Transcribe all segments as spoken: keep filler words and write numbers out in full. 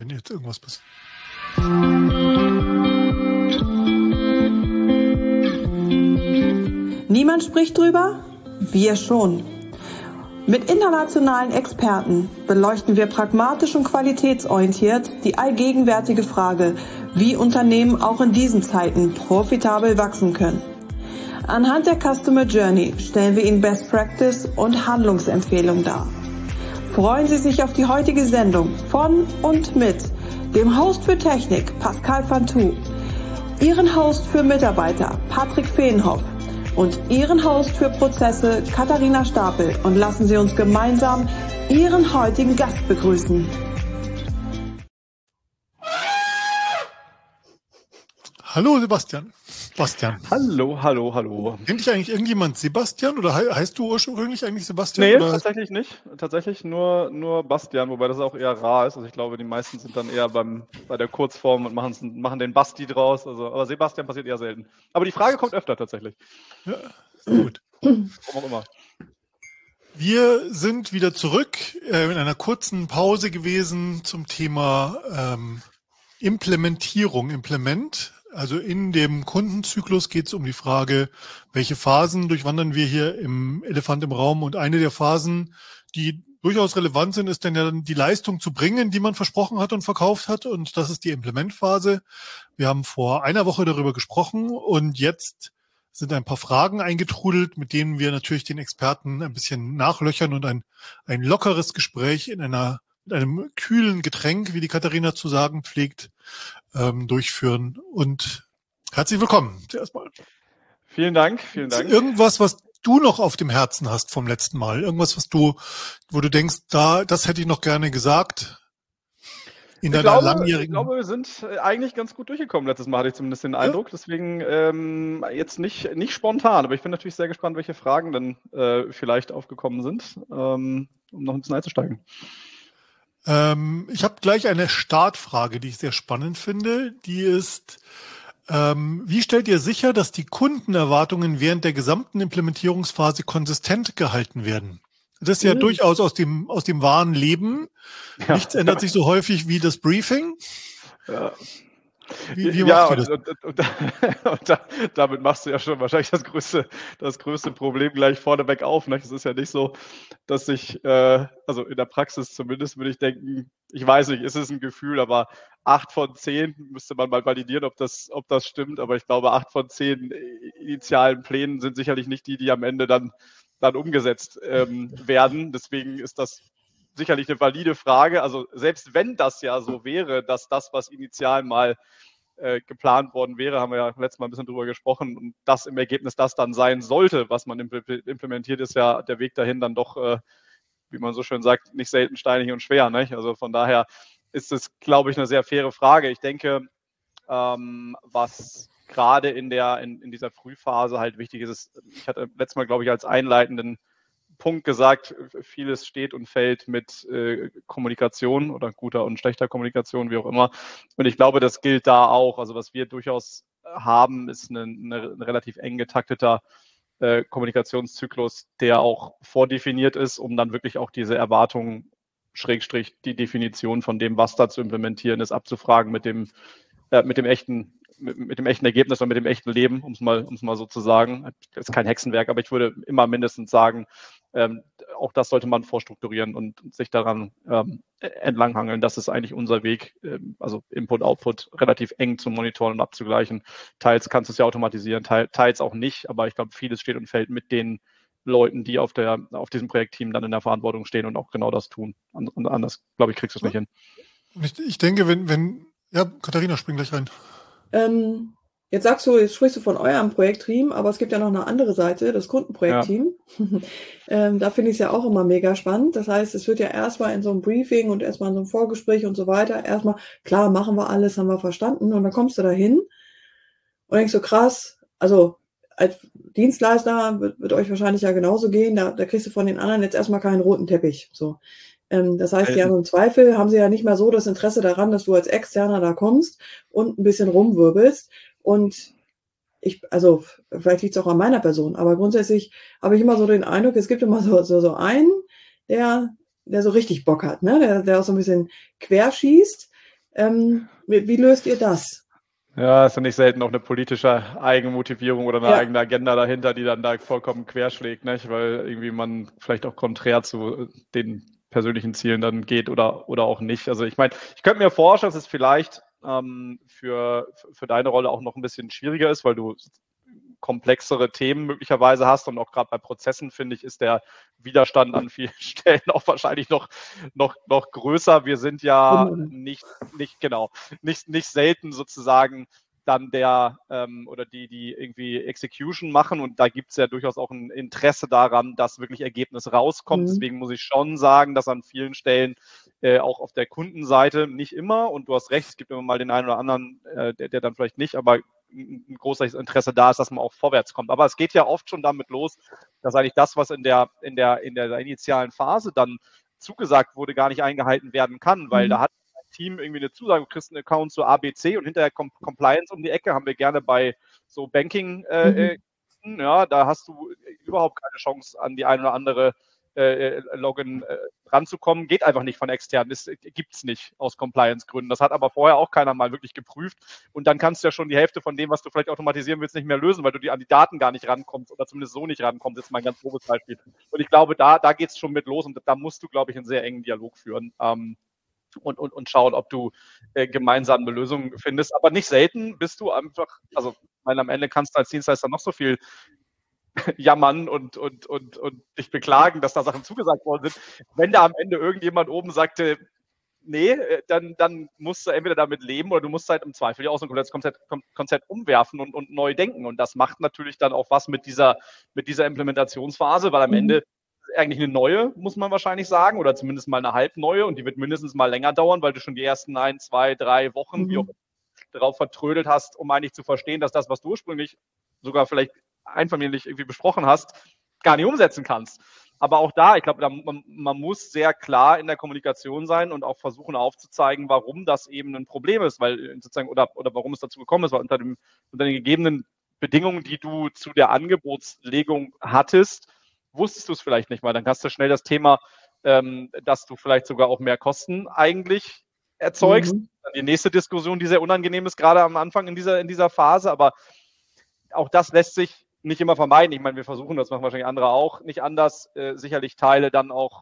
wenn jetzt irgendwas passiert. Niemand spricht drüber? Wir schon. Mit internationalen Experten beleuchten wir pragmatisch und qualitätsorientiert die allgegenwärtige Frage, wie Unternehmen auch in diesen Zeiten profitabel wachsen können. Anhand der Customer Journey stellen wir Ihnen Best Practice und Handlungsempfehlungen dar. Freuen Sie sich auf die heutige Sendung von und mit dem Host für Technik Pascal Fantou, Ihren Host für Mitarbeiter Patrick Feenhoff und Ihren Host für Prozesse Katharina Stapel, und lassen Sie uns gemeinsam Ihren heutigen Gast begrüßen. Hallo Sebastian. Bastian. Hallo, hallo, hallo. Kennt dich eigentlich irgendjemand Sebastian oder he- heißt du ursprünglich eigentlich Sebastian? Nee, oder? tatsächlich nicht. Tatsächlich nur, nur Bastian, wobei das auch eher rar ist. Also ich glaube, die meisten sind dann eher beim, bei der Kurzform und machen's, machen den Basti draus. Also, aber Sebastian passiert eher selten. Aber die Frage kommt öfter tatsächlich. Ja, sehr gut. Warum auch immer. Wir sind wieder zurück äh, in einer kurzen Pause gewesen zum Thema ähm, Implementierung, Implement. Also in dem Kundenzyklus geht es um die Frage, welche Phasen durchwandern wir hier im Elefant im Raum. Und eine der Phasen, die durchaus relevant sind, ist dann ja die Leistung zu bringen, die man versprochen hat und verkauft hat. Und das ist die Implementphase. Wir haben vor einer Woche darüber gesprochen und jetzt sind ein paar Fragen eingetrudelt, mit denen wir natürlich den Experten ein bisschen nachlöchern und ein, ein lockeres Gespräch in einer, mit einem kühlen Getränk, wie die Katharina zu sagen pflegt, ähm, durchführen. Und herzlich willkommen zuerst mal. Vielen Dank, vielen Dank. Irgendwas, was du noch auf dem Herzen hast vom letzten Mal? Irgendwas, was du, wo du denkst, da, das hätte ich noch gerne gesagt? In Ich deiner glaube, langjährigen... ich glaube, wir sind eigentlich ganz gut durchgekommen. Letztes Mal hatte ich zumindest den Eindruck. Ja. Deswegen ähm, jetzt nicht, nicht spontan, aber ich bin natürlich sehr gespannt, welche Fragen dann äh, vielleicht aufgekommen sind, ähm, um noch ein bisschen einzusteigen. Ähm, ich habe gleich eine Startfrage, die ich sehr spannend finde. Die ist, ähm, wie stellt ihr sicher, dass die Kundenerwartungen während der gesamten Implementierungsphase konsistent gehalten werden? Das ist ja mhm. durchaus aus dem, aus dem wahren Leben. Ja. Nichts ändert sich so häufig wie das Briefing. Ja. Wie, wie ja, macht ihr das? Und, und, und, und da, damit machst du ja schon wahrscheinlich das größte, das größte Problem gleich vorneweg auf. Ne? Es ist ja nicht so, dass ich, äh, also in der Praxis zumindest würde ich denken, ich weiß nicht, ist es ein Gefühl, aber acht von zehn müsste man mal validieren, ob das, ob das stimmt. Aber ich glaube, acht von zehn initialen Plänen sind sicherlich nicht die, die am Ende dann, dann umgesetzt ähm, werden. Deswegen ist das sicherlich eine valide Frage. Also selbst wenn das ja so wäre, dass das, was initial mal äh, geplant worden wäre, haben wir ja letztes Mal ein bisschen drüber gesprochen, und das im Ergebnis das dann sein sollte, was man impl- implementiert, ist ja der Weg dahin dann doch, äh, wie man so schön sagt, nicht selten steinig und schwer. Nicht? Also von daher ist es, glaube ich, eine sehr faire Frage. Ich denke, ähm, was gerade in der in, in dieser Frühphase halt wichtig ist, ist, ich hatte letztes Mal, glaube ich, als einleitenden Punkt gesagt, vieles steht und fällt mit äh, Kommunikation oder guter und schlechter Kommunikation, wie auch immer. Und ich glaube, das gilt da auch. Also was wir durchaus haben, ist ein, ein relativ eng getakteter äh, Kommunikationszyklus, der auch vordefiniert ist, um dann wirklich auch diese Erwartungen, Schrägstrich die Definition von dem, was da zu implementieren ist, abzufragen mit dem, äh, mit dem echten Mit, mit dem echten Ergebnis und mit dem echten Leben, um es mal, um es mal so zu sagen. Das ist kein Hexenwerk, aber ich würde immer mindestens sagen, ähm, auch das sollte man vorstrukturieren und sich daran ähm, entlanghangeln. Das ist eigentlich unser Weg, ähm, also Input, Output relativ eng zu monitoren und abzugleichen. Teils kannst du es ja automatisieren, teils, teils auch nicht, aber ich glaube, vieles steht und fällt mit den Leuten, die auf, der, auf diesem Projektteam dann in der Verantwortung stehen und auch genau das tun. Und, und anders, glaube ich, kriegst du es nicht hin. Ich, ich denke, wenn, wenn, ja, Katharina, spring gleich rein. Ähm, jetzt sagst du, jetzt sprichst du von eurem Projektteam, aber es gibt ja noch eine andere Seite, das Kundenprojektteam. Ja. ähm, da finde ich es ja auch immer mega spannend. Das heißt, es wird ja erstmal in so einem Briefing und erstmal in so einem Vorgespräch und so weiter, erstmal, klar, machen wir alles, haben wir verstanden, und dann kommst du da hin und denkst so, krass, also als Dienstleister wird, wird euch wahrscheinlich ja genauso gehen, da, da kriegst du von den anderen jetzt erstmal keinen roten Teppich, so. Das heißt, die haben im Zweifel, haben sie ja nicht mehr so das Interesse daran, dass du als Externer da kommst und ein bisschen rumwirbelst. Und ich, also vielleicht liegt es auch an meiner Person, aber grundsätzlich habe ich immer so den Eindruck, es gibt immer so, so, so einen, der, der so richtig Bock hat, ne? der, der auch so ein bisschen querschießt. Ähm, wie, wie löst ihr das? Ja, ist ja nicht selten auch eine politische Eigenmotivierung oder eine Ja. eigene Agenda dahinter, die dann da vollkommen querschlägt, nicht? Weil irgendwie man vielleicht auch konträr zu den persönlichen Zielen dann geht oder, oder auch nicht. Also ich meine, ich könnte mir vorstellen, dass es vielleicht ähm, für, für deine Rolle auch noch ein bisschen schwieriger ist, weil du komplexere Themen möglicherweise hast und auch gerade bei Prozessen, finde ich, ist der Widerstand an vielen Stellen auch wahrscheinlich noch, noch, noch größer. Wir sind ja nicht, nicht genau, nicht, nicht selten sozusagen dann der ähm, oder die, die irgendwie Execution machen und da gibt es ja durchaus auch ein Interesse daran, dass wirklich Ergebnis rauskommt. Mhm. Deswegen muss ich schon sagen, dass an vielen Stellen äh, auch auf der Kundenseite nicht immer, und du hast recht, es gibt immer mal den einen oder anderen, äh, der, der dann vielleicht nicht, aber ein großes Interesse da ist, dass man auch vorwärts kommt. Aber es geht ja oft schon damit los, dass eigentlich das, was in der, in der, in der initialen Phase dann zugesagt wurde, gar nicht eingehalten werden kann, weil mhm. da hat ein Team irgendwie eine Zusage, du kriegst einen Account zu A B C und hinterher kommt Compliance um die Ecke, haben wir gerne bei so Banking, äh, mhm. ja, da hast du überhaupt keine Chance, an die eine oder andere äh, Login äh, ranzukommen, geht einfach nicht von extern. Das gibt es nicht aus Compliance-Gründen. Das hat aber vorher auch keiner mal wirklich geprüft. Und dann kannst du ja schon die Hälfte von dem, was du vielleicht automatisieren willst, nicht mehr lösen, weil du die, an die Daten gar nicht rankommst oder zumindest so nicht rankommst. Das ist mal ein ganz grobes Beispiel. Und ich glaube, da, da geht es schon mit los und da musst du, glaube ich, einen sehr engen Dialog führen. Ähm, Und, und, und schauen, ob du äh, gemeinsame Lösungen findest. Aber nicht selten bist du einfach, also weil am Ende kannst du als Dienstleister noch so viel jammern und, und, und, und dich beklagen, dass da Sachen zugesagt worden sind. Wenn da am Ende irgendjemand oben sagte, nee, dann, dann musst du entweder damit leben oder du musst halt im Zweifel ja auch so ein komplettes Konzept, Konzept umwerfen und, und neu denken. Und das macht natürlich dann auch was mit dieser, mit dieser Implementationsphase, weil am mhm. Ende eigentlich eine neue, muss man wahrscheinlich sagen, oder zumindest mal eine halbneue und die wird mindestens mal länger dauern, weil du schon die ersten ein, zwei, drei Wochen mhm. wie auch darauf vertrödelt hast, um eigentlich zu verstehen, dass das, was du ursprünglich sogar vielleicht einvernehmlich irgendwie besprochen hast, gar nicht umsetzen kannst. Aber auch da, ich glaube, da, man, man muss sehr klar in der Kommunikation sein und auch versuchen aufzuzeigen, warum das eben ein Problem ist, weil sozusagen oder, oder warum es dazu gekommen ist, weil unter, dem, unter den gegebenen Bedingungen, die du zu der Angebotslegung hattest, wusstest du es vielleicht nicht mal. Dann hast du schnell das Thema, ähm, dass du vielleicht sogar auch mehr Kosten eigentlich erzeugst. Mhm. Die nächste Diskussion, die sehr unangenehm ist, gerade am Anfang in dieser, in dieser Phase, aber auch das lässt sich nicht immer vermeiden. Ich meine, wir versuchen, das machen wahrscheinlich andere auch nicht anders, äh, sicherlich Teile dann auch,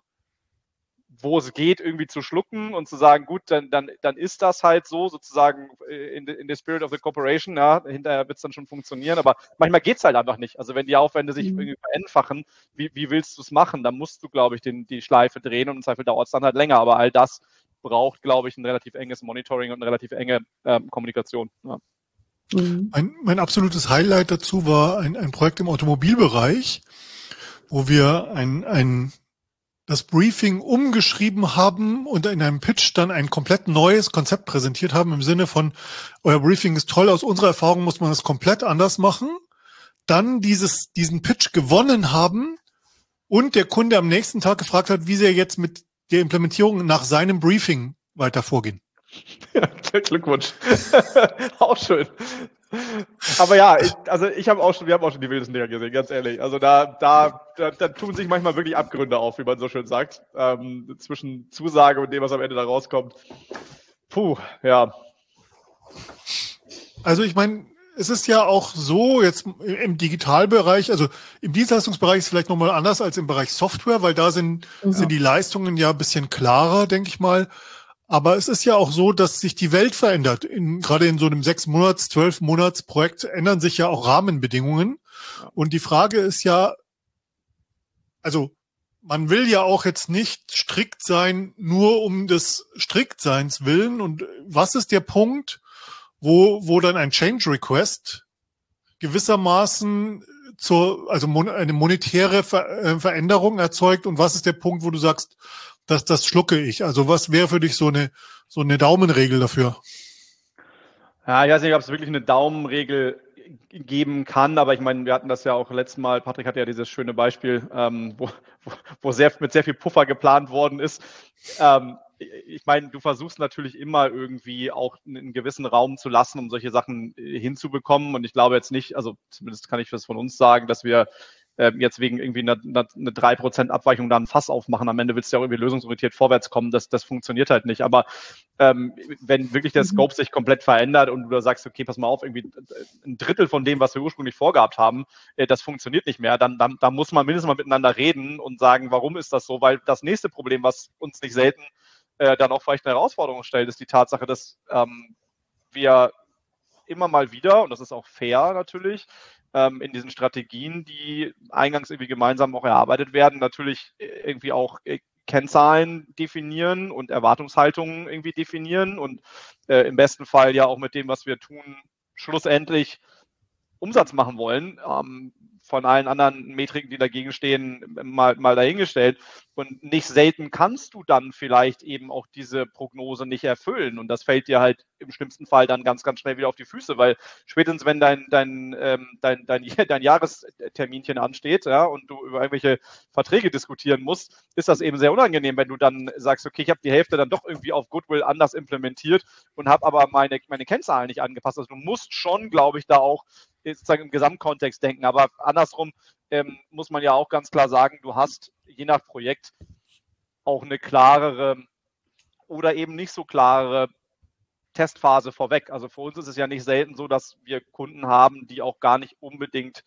wo es geht, irgendwie zu schlucken und zu sagen, gut, dann, dann, dann ist das halt so, sozusagen in the, in the spirit of the corporation, ja, hinterher wird es dann schon funktionieren, aber manchmal geht es halt einfach nicht. Also wenn die Aufwände sich mhm. irgendwie vereinfachen, wie, wie willst du es machen? Dann musst du, glaube ich, den, die Schleife drehen und im Zweifel dauert es dann halt länger, aber all das braucht, glaube ich, ein relativ enges Monitoring und eine relativ enge ähm, Kommunikation. Ja. Mhm. Mein, mein absolutes Highlight dazu war ein, ein Projekt im Automobilbereich, wo wir ein, ein, das Briefing umgeschrieben haben und in einem Pitch dann ein komplett neues Konzept präsentiert haben im Sinne von, euer Briefing ist toll, aus unserer Erfahrung muss man es komplett anders machen. Dann dieses, diesen Pitch gewonnen haben und der Kunde am nächsten Tag gefragt hat, wie sie jetzt mit der Implementierung nach seinem Briefing weiter vorgehen. Ja, Glückwunsch. Auch schön. Aber ja, ich, also ich habe auch schon, wir haben auch schon die wildesten Dinger gesehen, ganz ehrlich. Also da, da, da, da tun sich manchmal wirklich Abgründe auf, wie man so schön sagt, ähm, zwischen Zusage und dem, was am Ende da rauskommt. Puh, ja. Also ich meine, es ist ja auch so, jetzt im Digitalbereich, also im Dienstleistungsbereich ist es vielleicht nochmal anders als im Bereich Software, weil da sind, ja. sind die Leistungen ja ein bisschen klarer, denke ich mal. Aber es ist ja auch so, dass sich die Welt verändert. In, gerade in so einem sechs Monats, zwölf Monats Projekt ändern sich ja auch Rahmenbedingungen. Und die Frage ist ja, also man will ja auch jetzt nicht strikt sein, nur um des Striktseins willen. Und was ist der Punkt, wo, wo dann ein Change Request gewissermaßen zur, also mon, eine monetäre Ver, äh, Veränderung erzeugt? Und was ist der Punkt, wo du sagst, Das, das schlucke ich. Also was wäre für dich so eine, so eine Daumenregel dafür? Ja, ich weiß nicht, ob es wirklich eine Daumenregel geben kann, aber ich meine, wir hatten das ja auch letztes Mal, Patrick hatte ja dieses schöne Beispiel, ähm, wo, wo, wo sehr, mit sehr viel Puffer geplant worden ist. Ähm, ich meine, du versuchst natürlich immer irgendwie auch einen gewissen Raum zu lassen, um solche Sachen hinzubekommen. Und ich glaube jetzt nicht, also zumindest kann ich das von uns sagen, dass wir äh, jetzt wegen irgendwie einer, einer, eine drei Prozent Abweichung da ein Fass aufmachen. Am Ende willst du ja auch irgendwie lösungsorientiert vorwärts kommen. Das, das funktioniert halt nicht. Aber ähm, wenn wirklich der Scope sich komplett verändert und du da sagst, okay, pass mal auf, irgendwie ein Drittel von dem, was wir ursprünglich vorgehabt haben, äh, das funktioniert nicht mehr, dann, dann, dann muss man mindestens mal miteinander reden und sagen, warum ist das so? Weil das nächste Problem, was uns nicht selten äh, dann auch vielleicht eine Herausforderung stellt, ist die Tatsache, dass ähm, wir immer mal wieder, und das ist auch fair natürlich, ähm, in diesen Strategien, die eingangs irgendwie gemeinsam auch erarbeitet werden, natürlich irgendwie auch äh, Kennzahlen definieren und Erwartungshaltungen irgendwie definieren und äh, im besten Fall ja auch mit dem, was wir tun, schlussendlich Umsatz machen wollen. Ähm, von allen anderen Metriken, die dagegen stehen, mal, mal dahingestellt. Und nicht selten kannst du dann vielleicht eben auch diese Prognose nicht erfüllen. Und das fällt dir halt im schlimmsten Fall dann ganz, ganz schnell wieder auf die Füße, weil spätestens, wenn dein, dein, ähm, dein, dein, dein Jahresterminchen ansteht, ja, und du über irgendwelche Verträge diskutieren musst, ist das eben sehr unangenehm, wenn du dann sagst, okay, ich habe die Hälfte dann doch irgendwie auf Goodwill anders implementiert und habe aber meine, meine Kennzahlen nicht angepasst. Also du musst schon, glaube ich, da auch sozusagen im Gesamtkontext denken. Aber andersrum ähm, muss man ja auch ganz klar sagen, du hast je nach Projekt auch eine klarere oder eben nicht so klare Testphase vorweg. Also für uns ist es ja nicht selten so, dass wir Kunden haben, die auch gar nicht unbedingt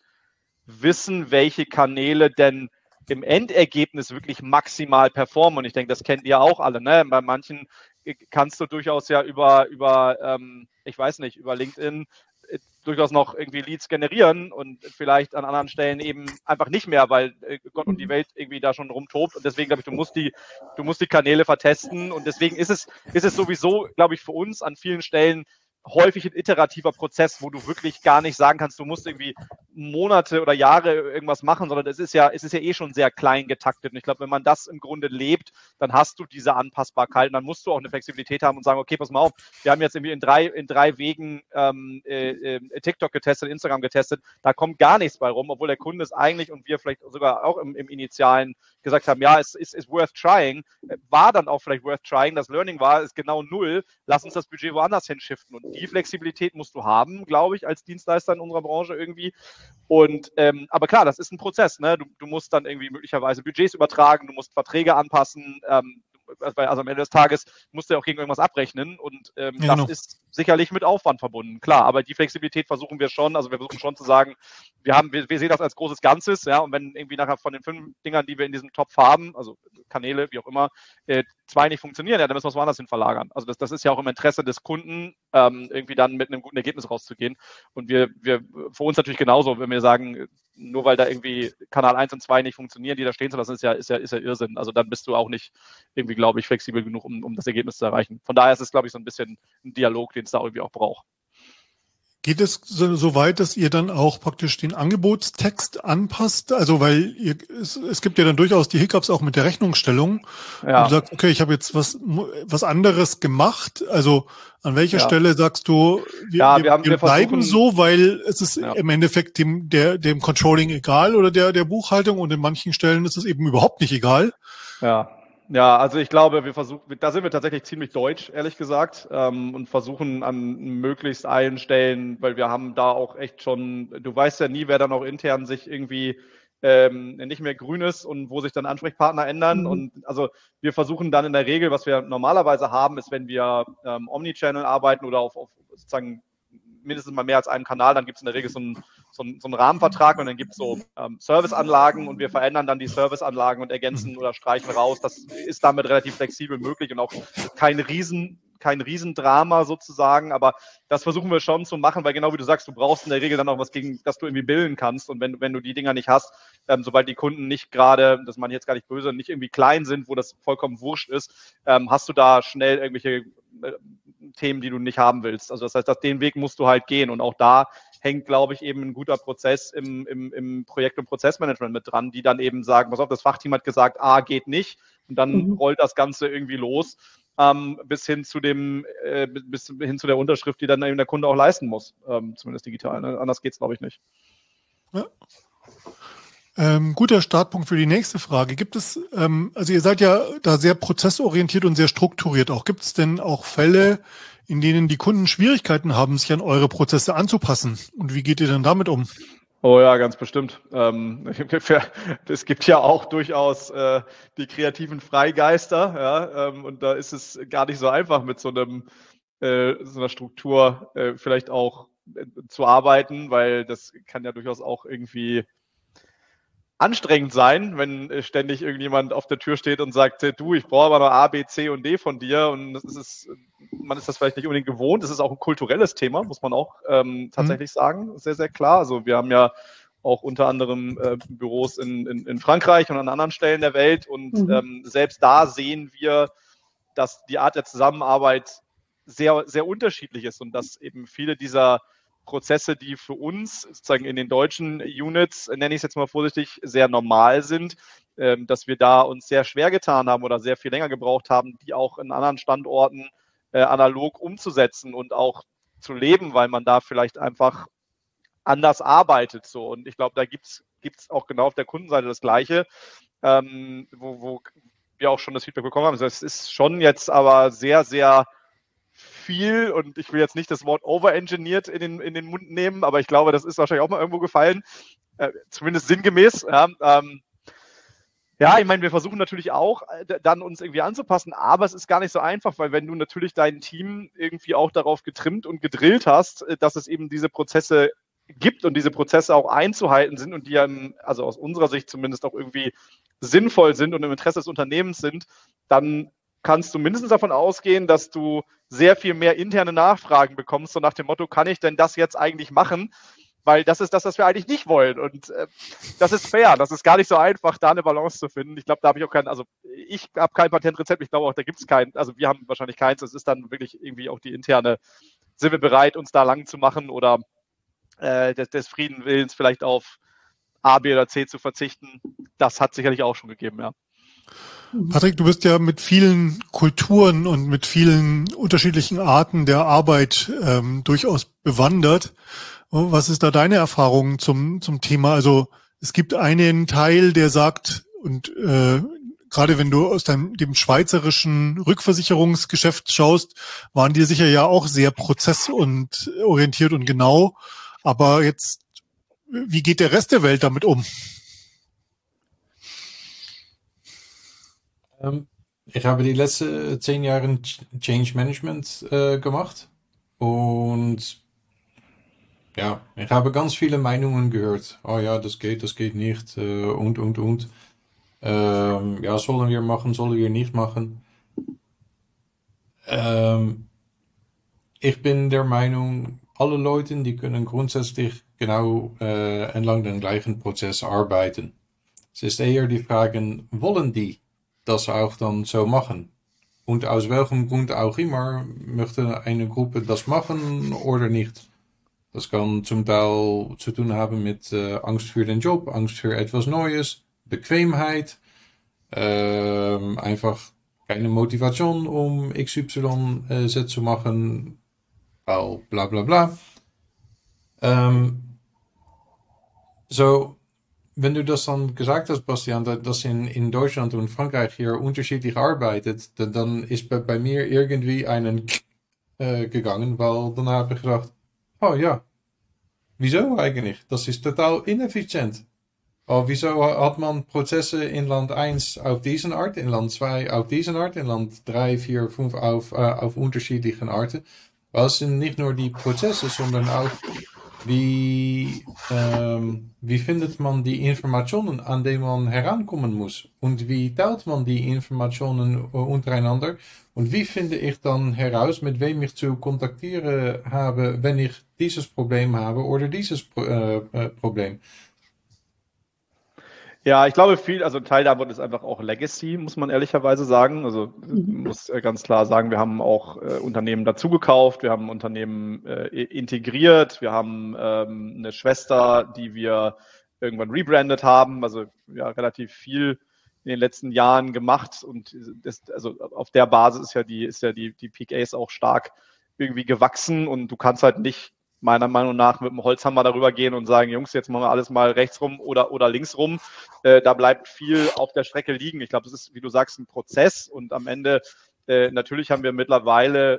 wissen, welche Kanäle denn im Endergebnis wirklich maximal performen. Und ich denke, das kennt ihr auch alle. Ne? Bei manchen kannst du durchaus ja über, über ähm, ich weiß nicht, über LinkedIn durchaus noch irgendwie Leads generieren und vielleicht an anderen Stellen eben einfach nicht mehr, weil äh, Gott und die Welt irgendwie da schon rumtobt. Und deswegen glaube ich, du musst die, du musst die Kanäle vertesten. Und deswegen ist es, ist es sowieso, glaube ich, für uns an vielen Stellen häufig ein iterativer Prozess, wo du wirklich gar nicht sagen kannst, du musst irgendwie Monate oder Jahre irgendwas machen, sondern es ist ja, es ist ja eh schon sehr klein getaktet. Und ich glaube, wenn man das im Grunde lebt, dann hast du diese Anpassbarkeit und dann musst du auch eine Flexibilität haben und sagen, okay, pass mal auf, wir haben jetzt irgendwie in drei, in drei Wegen ähm, äh, TikTok getestet, Instagram getestet, da kommt gar nichts bei rum, obwohl der Kunde es eigentlich und wir vielleicht sogar auch im, im Initialen gesagt haben, ja, es ist worth trying, war dann auch vielleicht worth trying, das Learning war, ist genau null, lass uns das Budget woanders hinschiften und die Flexibilität musst du haben, glaube ich, als Dienstleister in unserer Branche irgendwie. Und ähm, aber klar, das ist ein Prozess. Ne? Du, du musst dann irgendwie möglicherweise Budgets übertragen, du musst Verträge anpassen. Ähm, also am Ende des Tages musst du ja auch gegen irgendwas abrechnen und ähm, ja, das genau. ist sicherlich mit Aufwand verbunden, klar, aber die Flexibilität versuchen wir schon, also wir versuchen schon zu sagen, wir haben, wir, wir sehen das als großes Ganzes, ja, und wenn irgendwie nachher von den fünf Dingern, die wir in diesem Topf haben, also Kanäle, wie auch immer, äh, zwei nicht funktionieren, ja, dann müssen wir es woanders hin verlagern. Also das, das ist ja auch im Interesse des Kunden, ähm, irgendwie dann mit einem guten Ergebnis rauszugehen und wir, wir, für uns natürlich genauso, wenn wir sagen, nur weil da irgendwie Kanal eins und zwei nicht funktionieren, die da stehen zu lassen, ist ja, ist ja, ist ja Irrsinn. Also dann bist du auch nicht irgendwie, glaube ich, flexibel genug, um, um das Ergebnis zu erreichen. Von daher ist es, glaube ich, so ein bisschen ein Dialog, den es da irgendwie auch braucht. Geht es so, so weit, dass ihr dann auch praktisch den Angebotstext anpasst? Also weil ihr, es, es gibt ja dann durchaus die Hiccups auch mit der Rechnungsstellung. Ja. Und du sagst, okay, ich habe jetzt was was anderes gemacht. Also an welcher ja. Stelle sagst du, wir, ja, wir, wir, haben, wir bleiben so, weil es ist ja. im Endeffekt dem der dem Controlling egal oder der der Buchhaltung und in manchen Stellen ist es eben überhaupt nicht egal. Ja. Ja, also ich glaube, wir versuchen, da sind wir tatsächlich ziemlich deutsch, ehrlich gesagt, ähm, und versuchen an möglichst allen Stellen, weil wir haben da auch echt schon, du weißt ja nie, wer dann auch intern sich irgendwie ähm, nicht mehr grün ist und wo sich dann Ansprechpartner ändern. Mhm. Und also wir versuchen dann in der Regel, was wir normalerweise haben, ist, wenn wir ähm, Omnichannel arbeiten oder auf, auf sozusagen mindestens mal mehr als einen Kanal, dann gibt es in der Regel so einen, so einen, so einen Rahmenvertrag und dann gibt es so ähm, Serviceanlagen und wir verändern dann die Serviceanlagen und ergänzen oder streichen raus. Das ist damit relativ flexibel möglich und auch kein Riesen, kein Riesendrama sozusagen, aber das versuchen wir schon zu machen, weil genau wie du sagst, du brauchst in der Regel dann auch was gegen, dass du irgendwie bilden kannst und wenn, wenn du die Dinger nicht hast, ähm, sobald die Kunden nicht gerade, das meine ich jetzt gar nicht böse, nicht irgendwie klein sind, wo das vollkommen wurscht ist, ähm, hast du da schnell irgendwelche äh, Themen, die du nicht haben willst. Also das heißt, dass den Weg musst du halt gehen und auch da hängt, glaube ich, eben ein guter Prozess im, im, im Projekt- und Prozessmanagement mit dran, die dann eben sagen, pass auf, das Fachteam hat gesagt, A, geht nicht und dann mhm. rollt das Ganze irgendwie los, ähm, bis hin zu dem, äh, bis hin zu der Unterschrift, die dann eben der Kunde auch leisten muss, ähm, zumindest digital. Ne? Anders geht's, glaube ich, nicht. Ja. Ähm, guter Startpunkt für die nächste Frage. Gibt es, ähm, also ihr seid ja da sehr prozessorientiert und sehr strukturiert auch. Gibt es denn auch Fälle, in denen die Kunden Schwierigkeiten haben, sich an eure Prozesse anzupassen? Und wie geht ihr denn damit um? Oh ja, ganz bestimmt. Ähm, es gibt ja auch durchaus äh, die kreativen Freigeister, ja, ähm, und da ist es gar nicht so einfach mit so einem äh, so einer Struktur äh, vielleicht auch äh, zu arbeiten, weil das kann ja durchaus auch irgendwie anstrengend sein, wenn äh, ständig irgendjemand auf der Tür steht und sagt, äh, du, ich brauche aber noch A, B, C und D von dir, und das ist, man ist das vielleicht nicht unbedingt gewohnt. Das ist auch ein kulturelles Thema, muss man auch ähm, tatsächlich mhm. sagen, sehr, sehr klar. Also wir haben ja auch unter anderem äh, Büros in, in, in Frankreich und an anderen Stellen der Welt, und mhm. ähm, selbst da sehen wir, dass die Art der Zusammenarbeit sehr, sehr unterschiedlich ist und dass eben viele dieser Prozesse, die für uns sozusagen in den deutschen Units, nenne ich es jetzt mal vorsichtig, sehr normal sind, ähm, dass wir da uns sehr schwer getan haben oder sehr viel länger gebraucht haben, die auch in anderen Standorten äh, analog umzusetzen und auch zu leben, weil man da vielleicht einfach anders arbeitet. So. Und ich glaube, da gibt es auch genau auf der Kundenseite das Gleiche, ähm, wo, wo wir auch schon das Feedback bekommen haben. Also es ist schon jetzt aber sehr, sehr viel, und ich will jetzt nicht das Wort overengineert in den, in den Mund nehmen, aber ich glaube, das ist wahrscheinlich auch mal irgendwo gefallen, äh, zumindest sinngemäß. Ja, ähm, ja, ich meine, wir versuchen natürlich auch, äh, dann uns irgendwie anzupassen, aber es ist gar nicht so einfach, weil wenn du natürlich dein Team irgendwie auch darauf getrimmt und gedrillt hast, äh, dass es eben diese Prozesse gibt und diese Prozesse auch einzuhalten sind und die ja, im, also aus unserer Sicht zumindest auch irgendwie sinnvoll sind und im Interesse des Unternehmens sind, dann kannst du mindestens davon ausgehen, dass du sehr viel mehr interne Nachfragen bekommst, so nach dem Motto, kann ich denn das jetzt eigentlich machen? Weil das ist das, was wir eigentlich nicht wollen. Und äh, das ist fair. Das ist gar nicht so einfach, da eine Balance zu finden. Ich glaube, da habe ich auch kein, also ich habe kein Patentrezept. Ich glaube auch, da gibt es kein, also wir haben wahrscheinlich keins. Es ist dann wirklich irgendwie auch die interne, sind wir bereit, uns da lang zu machen oder äh, des, des Friedenwillens vielleicht auf A, B oder C zu verzichten. Das hat sicherlich auch schon gegeben, ja. Patrick, du bist ja mit vielen Kulturen und mit vielen unterschiedlichen Arten der Arbeit ähm, durchaus bewandert. Was ist da deine Erfahrung zum zum Thema? Also es gibt einen Teil, der sagt, und äh, gerade wenn du aus deinem, dem schweizerischen Rückversicherungsgeschäft schaust, waren die sicher ja auch sehr prozess- und orientiert und genau. Aber jetzt, wie geht der Rest der Welt damit um? Ich habe die letzten zehn Jahre Change Management äh, gemacht und ja, ich habe ganz viele Meinungen gehört. Oh ja, das geht, das geht nicht äh, und, und, und. Ähm, ja, sollen wir machen, sollen wir nicht machen. Ähm, ich bin der Meinung, alle Leute, die können grundsätzlich genau äh, entlang den gleichen Prozess arbeiten. Es ist eher die Frage, wollen die das auch dann so machen? Und aus welchem Grund auch immer möchte eine Gruppe das machen oder nicht. Das kann zum Teil zu tun haben mit äh, Angst für den Job, Angst für etwas Neues, Bequemheit, äh, einfach keine Motivation, um X Y äh, Z zu machen, weil bla bla bla. Ähm, so, wenn du das dann gesagt hast, Bastian, dass in, in Deutschland und Frankreich hier unterschiedlich arbeitet, dann, dann ist bei, bei mir irgendwie einen äh, gegangen, weil dann habe ich gedacht, oh ja, wieso eigentlich? Das ist total ineffizient. Oh, wieso hat man Prozesse in Land eins auf diesen Art, in Land zwei auf diesen Art, in Land drei, vier, fünf auf, äh, auf unterschiedlichen Arten? Weil es sind nicht nur die Prozesse, sondern auch wie, ähm, wie findet man die Informationen, an die man herankommen muss? Und wie teilt man die Informationen äh, untereinander? Und wie finde ich dann heraus, mit wem ich zu kontaktieren habe, wenn ich dieses Problem habe oder dieses äh, äh, Problem? Ja, ich glaube viel, also ein Teil der Antwort ist einfach auch Legacy, muss man ehrlicherweise sagen. Also mhm. muss ganz klar sagen, wir haben auch äh, Unternehmen dazugekauft, wir haben Unternehmen äh, integriert, wir haben ähm, eine Schwester, die wir irgendwann rebrandet haben, also ja relativ viel in den letzten Jahren gemacht, und das, also auf der Basis ist ja die ist ja die die Peak Ace auch stark irgendwie gewachsen, und du kannst halt nicht meiner Meinung nach mit dem Holzhammer darüber gehen und sagen, Jungs, jetzt machen wir alles mal rechts rum oder, oder links rum. Äh, da bleibt viel auf der Strecke liegen. Ich glaube, das ist, wie du sagst, ein Prozess, und am Ende, äh, natürlich haben wir mittlerweile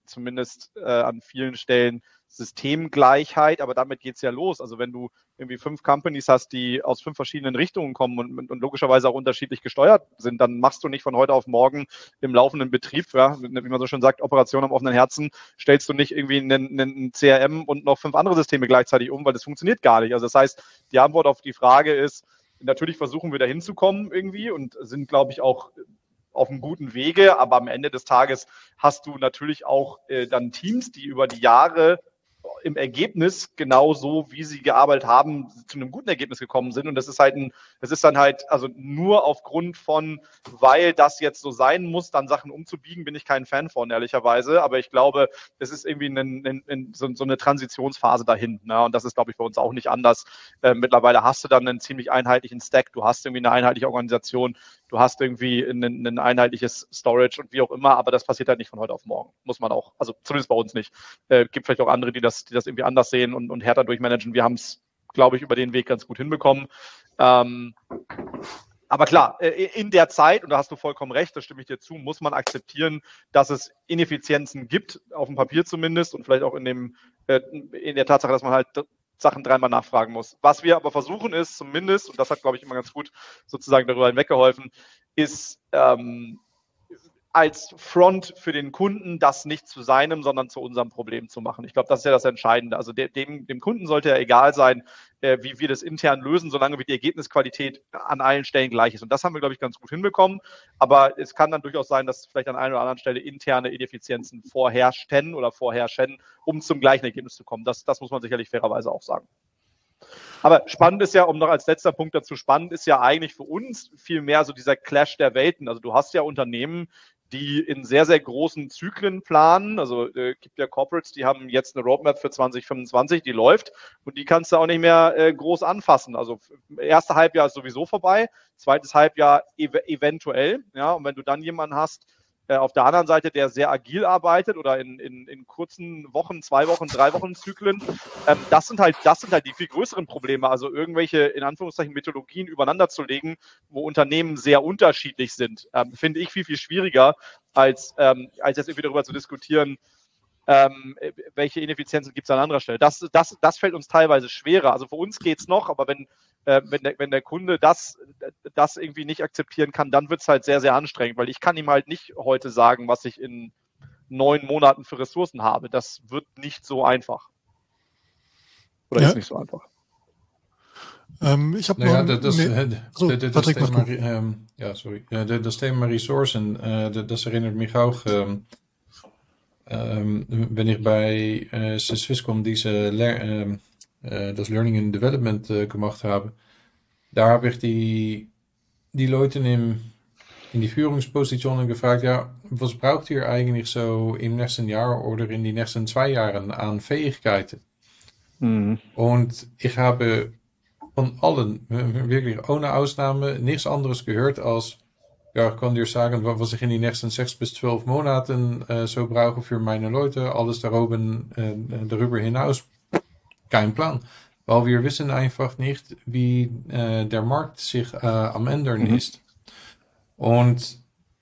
zumindest äh, an vielen Stellen Systemgleichheit, aber damit geht's ja los. Also wenn du irgendwie fünf Companies hast, die aus fünf verschiedenen Richtungen kommen und, und logischerweise auch unterschiedlich gesteuert sind, dann machst du nicht von heute auf morgen im laufenden Betrieb, ja, wie man so schön sagt, Operation am offenen Herzen, stellst du nicht irgendwie einen, einen C R M und noch fünf andere Systeme gleichzeitig um, weil das funktioniert gar nicht. Also das heißt, die Antwort auf die Frage ist, natürlich versuchen wir da hinzukommen irgendwie und sind, glaube ich, auch auf einem guten Wege, aber am Ende des Tages hast du natürlich auch äh, dann Teams, die über die Jahre im Ergebnis genauso, wie sie gearbeitet haben, zu einem guten Ergebnis gekommen sind. Und das ist halt ein, das ist dann halt, also nur aufgrund von, weil das jetzt so sein muss, dann Sachen umzubiegen, bin ich kein Fan von, ehrlicherweise. Aber ich glaube, es ist irgendwie ein, ein, ein, so, so eine Transitionsphase dahin. Ne? Und das ist, glaube ich, bei uns auch nicht anders. Äh, mittlerweile hast du dann einen ziemlich einheitlichen Stack, du hast irgendwie eine einheitliche Organisation, du hast irgendwie ein, ein einheitliches Storage und wie auch immer, aber das passiert halt nicht von heute auf morgen. Muss man auch, also zumindest bei uns nicht. Äh, gibt vielleicht auch andere, die das, die das irgendwie anders sehen und, und härter durchmanagen. Wir haben es, glaube ich, über den Weg ganz gut hinbekommen. Ähm, aber klar, in der Zeit, und da hast du vollkommen recht, da stimme ich dir zu, muss man akzeptieren, dass es Ineffizienzen gibt, auf dem Papier zumindest und vielleicht auch in dem, in der Tatsache, dass man halt Sachen dreimal nachfragen muss. Was wir aber versuchen ist zumindest, und das hat, glaube ich, immer ganz gut sozusagen darüber hinweggeholfen, ist ähm, als Front für den Kunden das nicht zu seinem, sondern zu unserem Problem zu machen. Ich glaube, das ist ja das Entscheidende. Also de, dem, dem Kunden sollte ja egal sein, äh, wie wir das intern lösen, solange wie die Ergebnisqualität an allen Stellen gleich ist. Und das haben wir, glaube ich, ganz gut hinbekommen. Aber es kann dann durchaus sein, dass vielleicht an einer oder anderen Stelle interne Ineffizienzen vorherrschen oder vorherrschen, um zum gleichen Ergebnis zu kommen. Das, das muss man sicherlich fairerweise auch sagen. Aber spannend ist ja, um noch als letzter Punkt dazu, spannend ist ja eigentlich für uns viel mehr so dieser Clash der Welten. Also du hast ja Unternehmen, die in sehr, sehr großen Zyklen planen. Also äh, gibt ja Corporates, die haben jetzt eine Roadmap für zwanzig fünfundzwanzig, die läuft und die kannst du auch nicht mehr äh, groß anfassen. Also erste Halbjahr ist sowieso vorbei, zweites Halbjahr ev eventuell. Ja, und wenn du dann jemanden hast, äh, auf der anderen Seite, der sehr agil arbeitet oder in, in, in kurzen Wochen, zwei Wochen, drei Wochen Zyklen, ähm, das sind halt, das sind halt die viel größeren Probleme. Also irgendwelche, in Anführungszeichen, Methodologien übereinander zu legen, wo Unternehmen sehr unterschiedlich sind, ähm, finde ich viel, viel schwieriger, als, ähm, als jetzt irgendwie darüber zu diskutieren, ähm, welche Ineffizienzen gibt es an anderer Stelle. Das, das, das fällt uns teilweise schwerer. Also für uns geht es noch, aber wenn, äh, wenn, der, wenn der Kunde das, das irgendwie nicht akzeptieren kann, dann wird es halt sehr, sehr anstrengend, weil ich kann ihm halt nicht heute sagen, was ich in neun Monaten für Ressourcen habe. Das wird nicht so einfach. Oder ja. Ist nicht so einfach. Ähm, ich habe naja, noch... das, nee. das, so, das, das, Thema, ähm, ja, sorry. Das, das Thema Ressourcen, äh, das, das erinnert mich auch... Ähm, Ähm, wenn ich bei äh, Swisscom diese Le ähm, äh, das Learning and Development äh, gemacht habe, da habe ich die, die Leute in, in die Führungspositionen gefragt, ja, was braucht ihr eigentlich so im nächsten Jahr oder in die nächsten zwei Jahren an Fähigkeiten? Mhm. Und ich habe von allen, wirklich ohne Ausnahme, nichts anderes gehört als, ja, ich kann dir sagen, was ich in die nächsten sechs bis zwölf Monaten äh, so brauche für meine Leute, alles darüber, äh, darüber hinaus, kein Plan. Weil wir wissen einfach nicht, wie äh, der Markt sich äh, am ändern mhm. ist. Und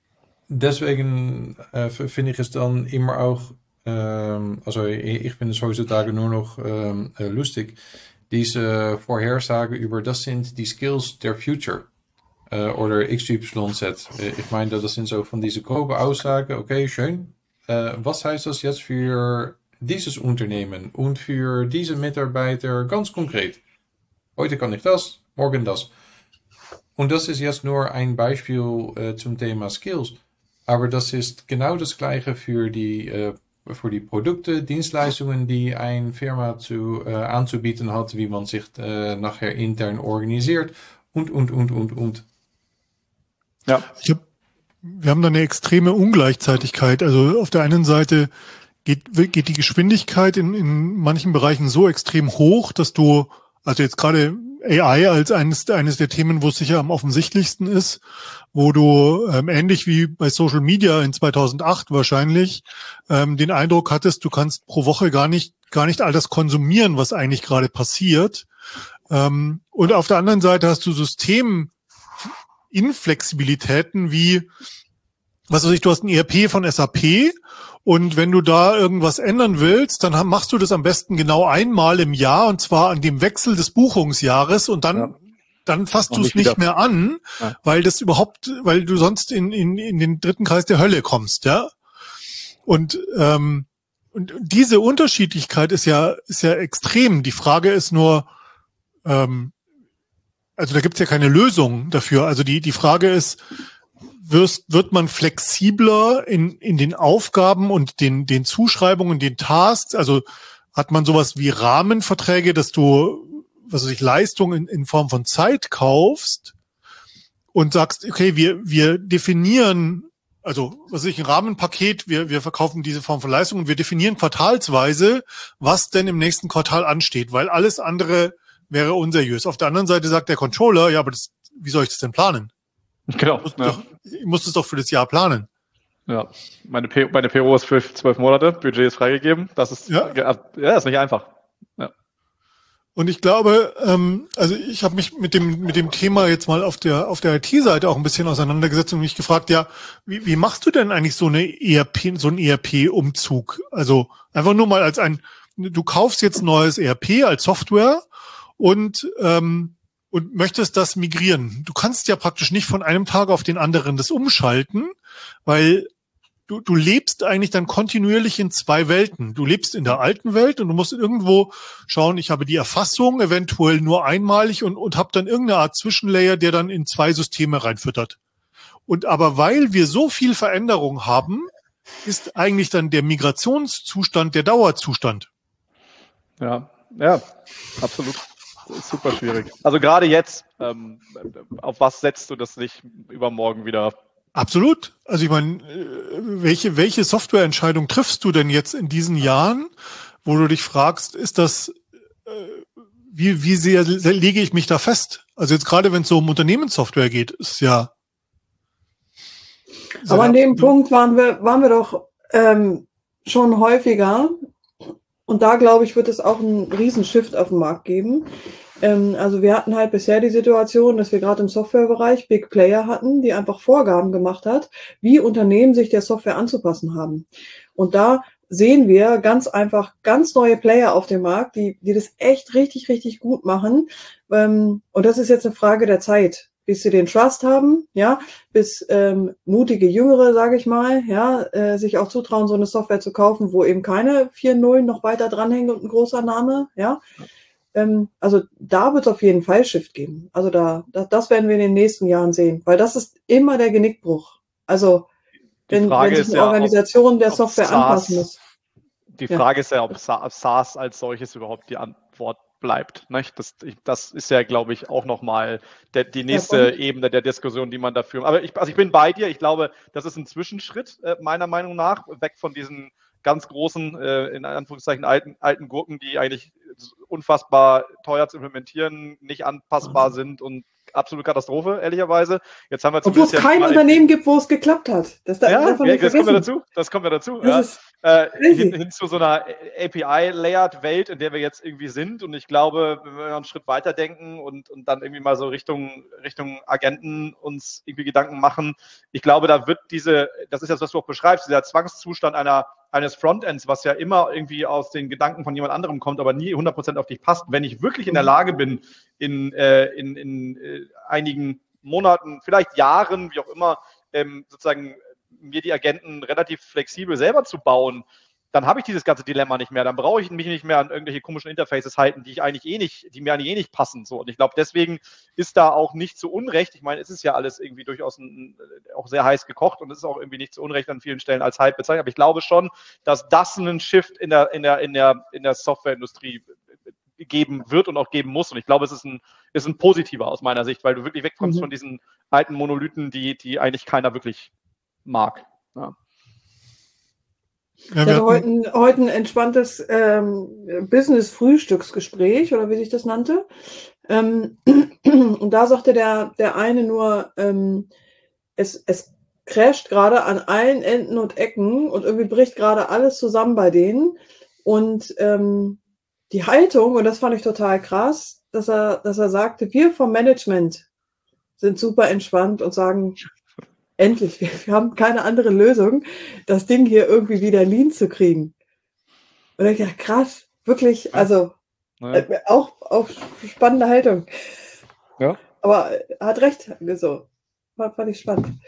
deswegen äh, finde ich es dann immer auch, ähm, also ich finde es heutzutage nur noch ähm, lustig, diese Vorhersage über, das sind die Skills der Future. Uh, oder X Y Z. Uh, ich meine, das sind so von diese grobe Aussagen, okay, schön. Uh, was heißt das jetzt für dieses Unternehmen und für diese Mitarbeiter ganz konkret? Heute kann ich das, morgen das. Und das ist jetzt nur ein Beispiel uh, zum Thema Skills. Aber das ist genau das Gleiche für die, uh, für die Produkte, Dienstleistungen, die eine Firma zu, uh, anzubieten hat, wie man sich uh, nachher intern organisiert und, und, und, und, und. Ja. Ich hab, wir haben da eine extreme Ungleichzeitigkeit. Also auf der einen Seite geht, geht die Geschwindigkeit in, in manchen Bereichen so extrem hoch, dass du, also jetzt gerade A I als eines, eines der Themen, wo es sicher am offensichtlichsten ist, wo du ähm, ähnlich wie bei Social Media in zweitausendacht wahrscheinlich ähm, den Eindruck hattest, du kannst pro Woche gar nicht, gar nicht all das konsumieren, was eigentlich gerade passiert. Ähm, und auf der anderen Seite hast du System Inflexibilitäten wie, was weiß ich, du hast ein E R P von S A P Und wenn du da irgendwas ändern willst, dann machst du das am besten genau einmal im Jahr, und zwar an dem Wechsel des Buchungsjahres, und dann, ja. dann fasst du es nicht mehr an, ja. weil das überhaupt, weil du sonst in, in, in den dritten Kreis der Hölle kommst, ja. Und, ähm, und diese Unterschiedlichkeit ist ja, ist ja extrem. Die Frage ist nur, ähm, also da gibt's ja keine Lösung dafür. Also die, die Frage ist, Wirst, wird man flexibler in, in den Aufgaben und den, den Zuschreibungen, den Tasks? Also hat man sowas wie Rahmenverträge, dass du, was weiß ich, Leistungen in, in Form von Zeit kaufst und sagst, okay, wir, wir definieren, also, was weiß ich, ein Rahmenpaket, wir, wir verkaufen diese Form von Leistungen und wir definieren quartalsweise, was denn im nächsten Quartal ansteht, weil alles andere wäre unseriös. Auf der anderen Seite sagt der Controller, ja, aber das, wie soll ich das denn planen? Genau. Ich muss, ja. doch, ich muss das doch für das Jahr planen. Ja, meine, P- meine P O ist für zwölf Monate, Budget ist freigegeben. Das ist, ja, ja ist nicht einfach. Ja. Und ich glaube, ähm, also ich habe mich mit dem mit dem Thema jetzt mal auf der auf der I T-Seite auch ein bisschen auseinandergesetzt und mich gefragt, ja, wie, wie machst du denn eigentlich so eine E R P, so einen E R P-Umzug? Also einfach nur mal als ein, du kaufst jetzt neues E R P als Software und ähm, und möchtest das migrieren. Du kannst ja praktisch nicht von einem Tag auf den anderen das umschalten, weil du, du lebst eigentlich dann kontinuierlich in zwei Welten. Du lebst in der alten Welt und du musst irgendwo schauen, ich habe die Erfassung eventuell nur einmalig und, und habe dann irgendeine Art Zwischenlayer, der dann in zwei Systeme reinfüttert. Und aber weil wir so viel Veränderung haben, ist eigentlich dann der Migrationszustand der Dauerzustand. Ja, ja, absolut. Das ist super schwierig. Also gerade jetzt, ähm, auf was setzt du das nicht übermorgen wieder? Absolut. Also ich meine, welche, welche Softwareentscheidung triffst du denn jetzt in diesen Jahren, wo du dich fragst, ist das, wie, wie sehr lege ich mich da fest? Also jetzt gerade, wenn es so um Unternehmenssoftware geht, ist ja. Aber an dem Punkt waren wir, waren wir doch ähm, schon häufiger. Und da, glaube ich, wird es auch einen Riesenshift auf dem Markt geben. Ähm, also wir hatten halt bisher die Situation, dass wir gerade im Softwarebereich Big Player hatten, die einfach Vorgaben gemacht hat, wie Unternehmen sich der Software anzupassen haben. Und da sehen wir ganz einfach ganz neue Player auf dem Markt, die, die das echt richtig, richtig gut machen. Ähm, und das ist jetzt eine Frage der Zeit, bis sie den Trust haben, ja, bis ähm, mutige Jüngere, sage ich mal, ja, äh, sich auch zutrauen, so eine Software zu kaufen, wo eben keine vier Nullen noch weiter dranhängen und ein großer Name, ja. Ähm, also da wird es auf jeden Fall Shift geben. Also da, da, das werden wir in den nächsten Jahren sehen, weil das ist immer der Genickbruch. Also wenn, wenn sich eine ja, Organisation ob, der ob Software SaaS, anpassen muss. Die Frage ja. ist ja, ob SaaS als solches überhaupt die Antwort bleibt. Nicht? Das, das ist ja, glaube ich, auch nochmal die nächste ja, Ebene der Diskussion, die man da führt. Aber ich, also ich bin bei dir. Ich glaube, das ist ein Zwischenschritt, äh, meiner Meinung nach, weg von diesen ganz großen, äh, in Anführungszeichen, alten, alten Gurken, die eigentlich unfassbar teuer zu implementieren, nicht anpassbar sind und absolute Katastrophe, ehrlicherweise. Jetzt haben wir Obwohl es kein Unternehmen gibt, wo es geklappt hat. Das, da, ja, ja das kommt ja dazu. Das kommt ja dazu. Ja. Äh, hin, hin zu so einer A P I-Layered-Welt, in der wir jetzt irgendwie sind. Und ich glaube, wenn wir einen Schritt weiter denken und, und dann irgendwie mal so Richtung, Richtung Agenten uns irgendwie Gedanken machen, ich glaube, da wird diese, das ist jetzt, was du auch beschreibst, dieser Zwangszustand einer eines Frontends, was ja immer irgendwie aus den Gedanken von jemand anderem kommt, aber nie hundert Prozent auf dich passt. Wenn ich wirklich in der Lage bin, in, äh, in, in äh, einigen Monaten, vielleicht Jahren, wie auch immer, ähm, sozusagen mir die Agenten relativ flexibel selber zu bauen, dann habe ich dieses ganze Dilemma nicht mehr. Dann brauche ich mich nicht mehr an irgendwelche komischen Interfaces halten, die ich eigentlich eh nicht, die mir eigentlich eh nicht passen. So. Und ich glaube, deswegen ist da auch nicht zu Unrecht. Ich meine, es ist ja alles irgendwie durchaus ein, auch sehr heiß gekocht und es ist auch irgendwie nicht zu Unrecht an vielen Stellen als Hype bezeichnet. Aber ich glaube schon, dass das einen Shift in der, in der, in der, in der Softwareindustrie geben wird und auch geben muss. Und ich glaube, es ist ein, ist ein positiver aus meiner Sicht, weil du wirklich wegkommst mhm. von diesen alten Monolithen, die, die eigentlich keiner wirklich mag. Ja. Ja, ich hatte heute ein, heute ein entspanntes ähm, Business-Frühstücksgespräch, oder wie sich das nannte. Ähm, und da sagte der, der eine nur, ähm, es, es crasht gerade an allen Enden und Ecken und irgendwie bricht gerade alles zusammen bei denen. Und ähm, die Haltung, und das fand ich total krass, dass er, dass er sagte, wir vom Management sind super entspannt und sagen, endlich, wir, wir haben keine andere Lösung, das Ding hier irgendwie wieder lean zu kriegen. Und ich dachte, krass, wirklich, also Ja. äh, auch, auch spannende Haltung. Ja. Aber hat recht, so. Fand, fand ich spannend.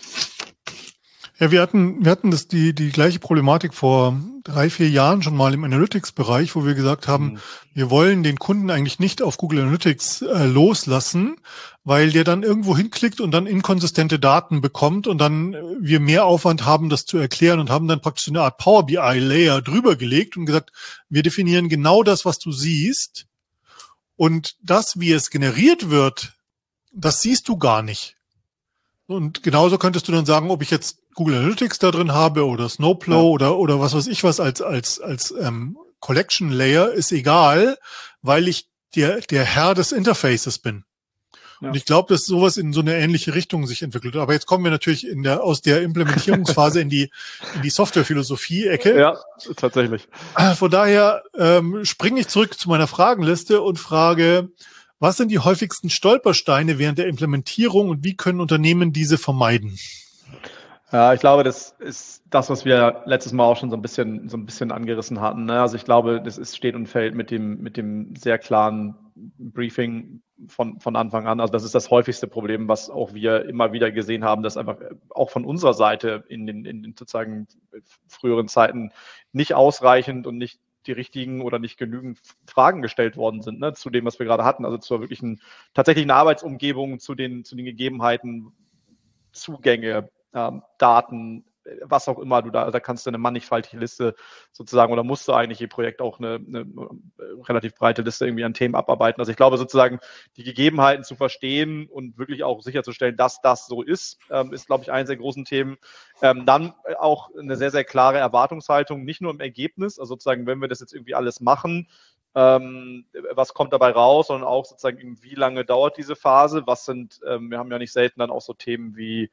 Ja, wir hatten, wir hatten das, die, die gleiche Problematik vor drei, vier Jahren schon mal im Analytics-Bereich, wo wir gesagt haben, mhm. wir wollen den Kunden eigentlich nicht auf Google Analytics äh, loslassen, weil der dann irgendwo hinklickt und dann inkonsistente Daten bekommt und dann äh, wir mehr Aufwand haben, das zu erklären und haben dann praktisch eine Art Power B I-Layer drüber gelegt und gesagt, wir definieren genau das, was du siehst, und das, wie es generiert wird, das siehst du gar nicht. Und genauso könntest du dann sagen, ob ich jetzt Google Analytics da drin habe oder Snowplow ja. oder oder was weiß ich was als als als ähm, Collection Layer, ist egal, weil ich der der Herr des Interfaces bin. Ja. Und ich glaube, dass sowas in so eine ähnliche Richtung sich entwickelt. Aber jetzt kommen wir natürlich in der aus der Implementierungsphase in die in die Softwarephilosophie-Ecke. Ja, tatsächlich. Von daher ähm, springe ich zurück zu meiner Fragenliste und frage: Was sind die häufigsten Stolpersteine während der Implementierung und wie können Unternehmen diese vermeiden? Ja, ich glaube, das ist das, was wir letztes Mal auch schon so ein bisschen, so ein bisschen angerissen hatten. Ne? Also ich glaube, das ist, steht und fällt mit dem, mit dem sehr klaren Briefing von, von Anfang an. Also das ist das häufigste Problem, was auch wir immer wieder gesehen haben, dass einfach auch von unserer Seite in den, in den sozusagen früheren Zeiten nicht ausreichend und nicht die richtigen oder nicht genügend Fragen gestellt worden sind, ne, zu dem, was wir gerade hatten, also zur wirklichen tatsächlichen Arbeitsumgebung, zu den, zu den Gegebenheiten, Zugänge, ähm, Daten, was auch immer, du da, da kannst du eine mannigfaltige Liste sozusagen, oder musst du eigentlich je Projekt auch eine, eine relativ breite Liste irgendwie an Themen abarbeiten. Also ich glaube sozusagen, die Gegebenheiten zu verstehen und wirklich auch sicherzustellen, dass das so ist, ähm, ist, glaube ich, eines der großen Themen. Ähm, dann auch eine sehr, sehr klare Erwartungshaltung, nicht nur im Ergebnis, also sozusagen, wenn wir das jetzt irgendwie alles machen, ähm, was kommt dabei raus, sondern auch sozusagen, wie lange dauert diese Phase, was sind, ähm, wir haben ja nicht selten dann auch so Themen wie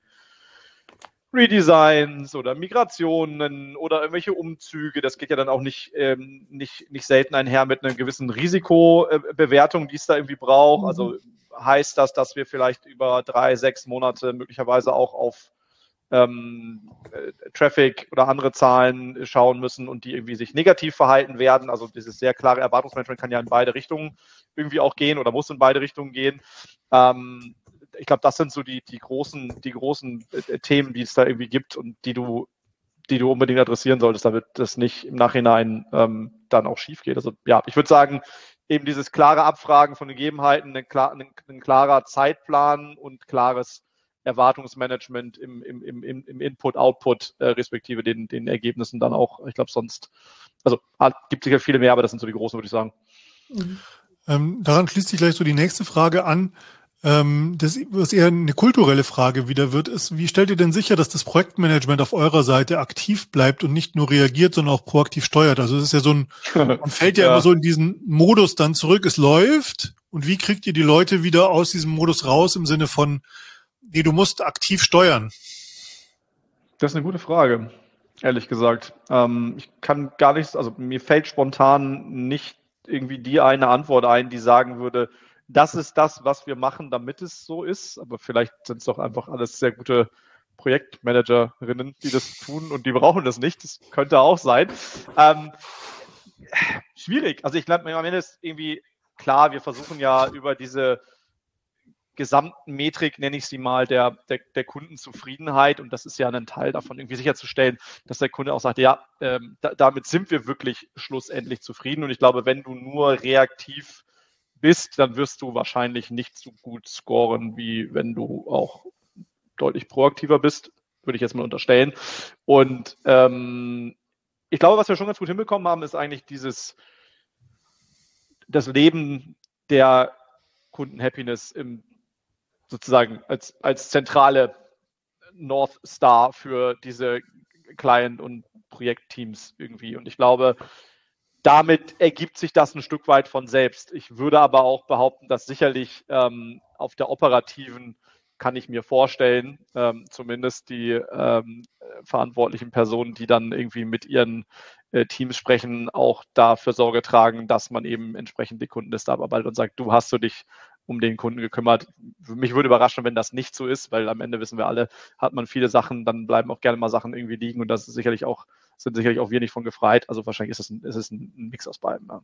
Redesigns oder Migrationen oder irgendwelche Umzüge. Das geht ja dann auch nicht, ähm, nicht, nicht selten einher mit einer gewissen Risikobewertung, die es da irgendwie braucht. Also heißt das, dass wir vielleicht über drei, sechs Monate möglicherweise auch auf ähm, Traffic oder andere Zahlen schauen müssen und die irgendwie sich negativ verhalten werden. Also dieses sehr klare Erwartungsmanagement kann ja in beide Richtungen irgendwie auch gehen oder muss in beide Richtungen gehen. Ähm, ich glaube, das sind so die, die großen, die großen äh, Themen, die es da irgendwie gibt und die du, die du unbedingt adressieren solltest, damit das nicht im Nachhinein ähm, dann auch schief geht. Also ja, ich würde sagen, eben dieses klare Abfragen von Gegebenheiten, ein, klar, ein, ein klarer Zeitplan und klares Erwartungsmanagement im, im, im, im Input, Output, äh, respektive den, den Ergebnissen dann auch. Ich glaube, sonst, also gibt es sicher viele mehr, aber das sind so die großen, würde ich sagen. Mhm. Ähm, daran schließt sich gleich so die nächste Frage an. Ähm, das, was eher eine kulturelle Frage wieder wird, ist, wie stellt ihr denn sicher, dass das Projektmanagement auf eurer Seite aktiv bleibt und nicht nur reagiert, sondern auch proaktiv steuert? Also es ist ja so ein, man fällt ja, ja immer so in diesen Modus dann zurück, es läuft, und wie kriegt ihr die Leute wieder aus diesem Modus raus im Sinne von, nee, du musst aktiv steuern? Das ist eine gute Frage, ehrlich gesagt. Ähm, ich kann gar nichts, also mir fällt spontan nicht irgendwie die eine Antwort ein, die sagen würde, das ist das, was wir machen, damit es so ist. Aber vielleicht sind es doch einfach alles sehr gute Projektmanagerinnen, die das tun und die brauchen das nicht. Das könnte auch sein. Ähm, schwierig. Also ich glaube, am Ende ist irgendwie klar, wir versuchen ja über diese gesamten Metrik, nenne ich sie mal, der, der, der Kundenzufriedenheit, und das ist ja ein Teil davon, irgendwie sicherzustellen, dass der Kunde auch sagt, ja, ähm, da, damit sind wir wirklich schlussendlich zufrieden. Und ich glaube, wenn du nur reaktiv bist, dann wirst du wahrscheinlich nicht so gut scoren, wie wenn du auch deutlich proaktiver bist, würde ich jetzt mal unterstellen. Und ähm, ich glaube, was wir schon ganz gut hinbekommen haben, ist eigentlich dieses, das Leben der Kunden-Happiness im sozusagen als, als zentrale North Star für diese Client- und Projektteams irgendwie. Und ich glaube, damit ergibt sich das ein Stück weit von selbst. Ich würde aber auch behaupten, dass sicherlich ähm, auf der operativen, kann ich mir vorstellen, ähm, zumindest die ähm, verantwortlichen Personen, die dann irgendwie mit ihren äh, Teams sprechen, auch dafür Sorge tragen, dass man eben entsprechend die Kundenliste abarbeitet und sagt, du hast du dich um den Kunden gekümmert. Mich würde überraschen, wenn das nicht so ist, weil am Ende wissen wir alle, hat man viele Sachen, dann bleiben auch gerne mal Sachen irgendwie liegen und das ist sicherlich auch, sind sicherlich auch wir nicht von gefreit. Also wahrscheinlich ist es ein, ist es ein Mix aus beiden. Ja.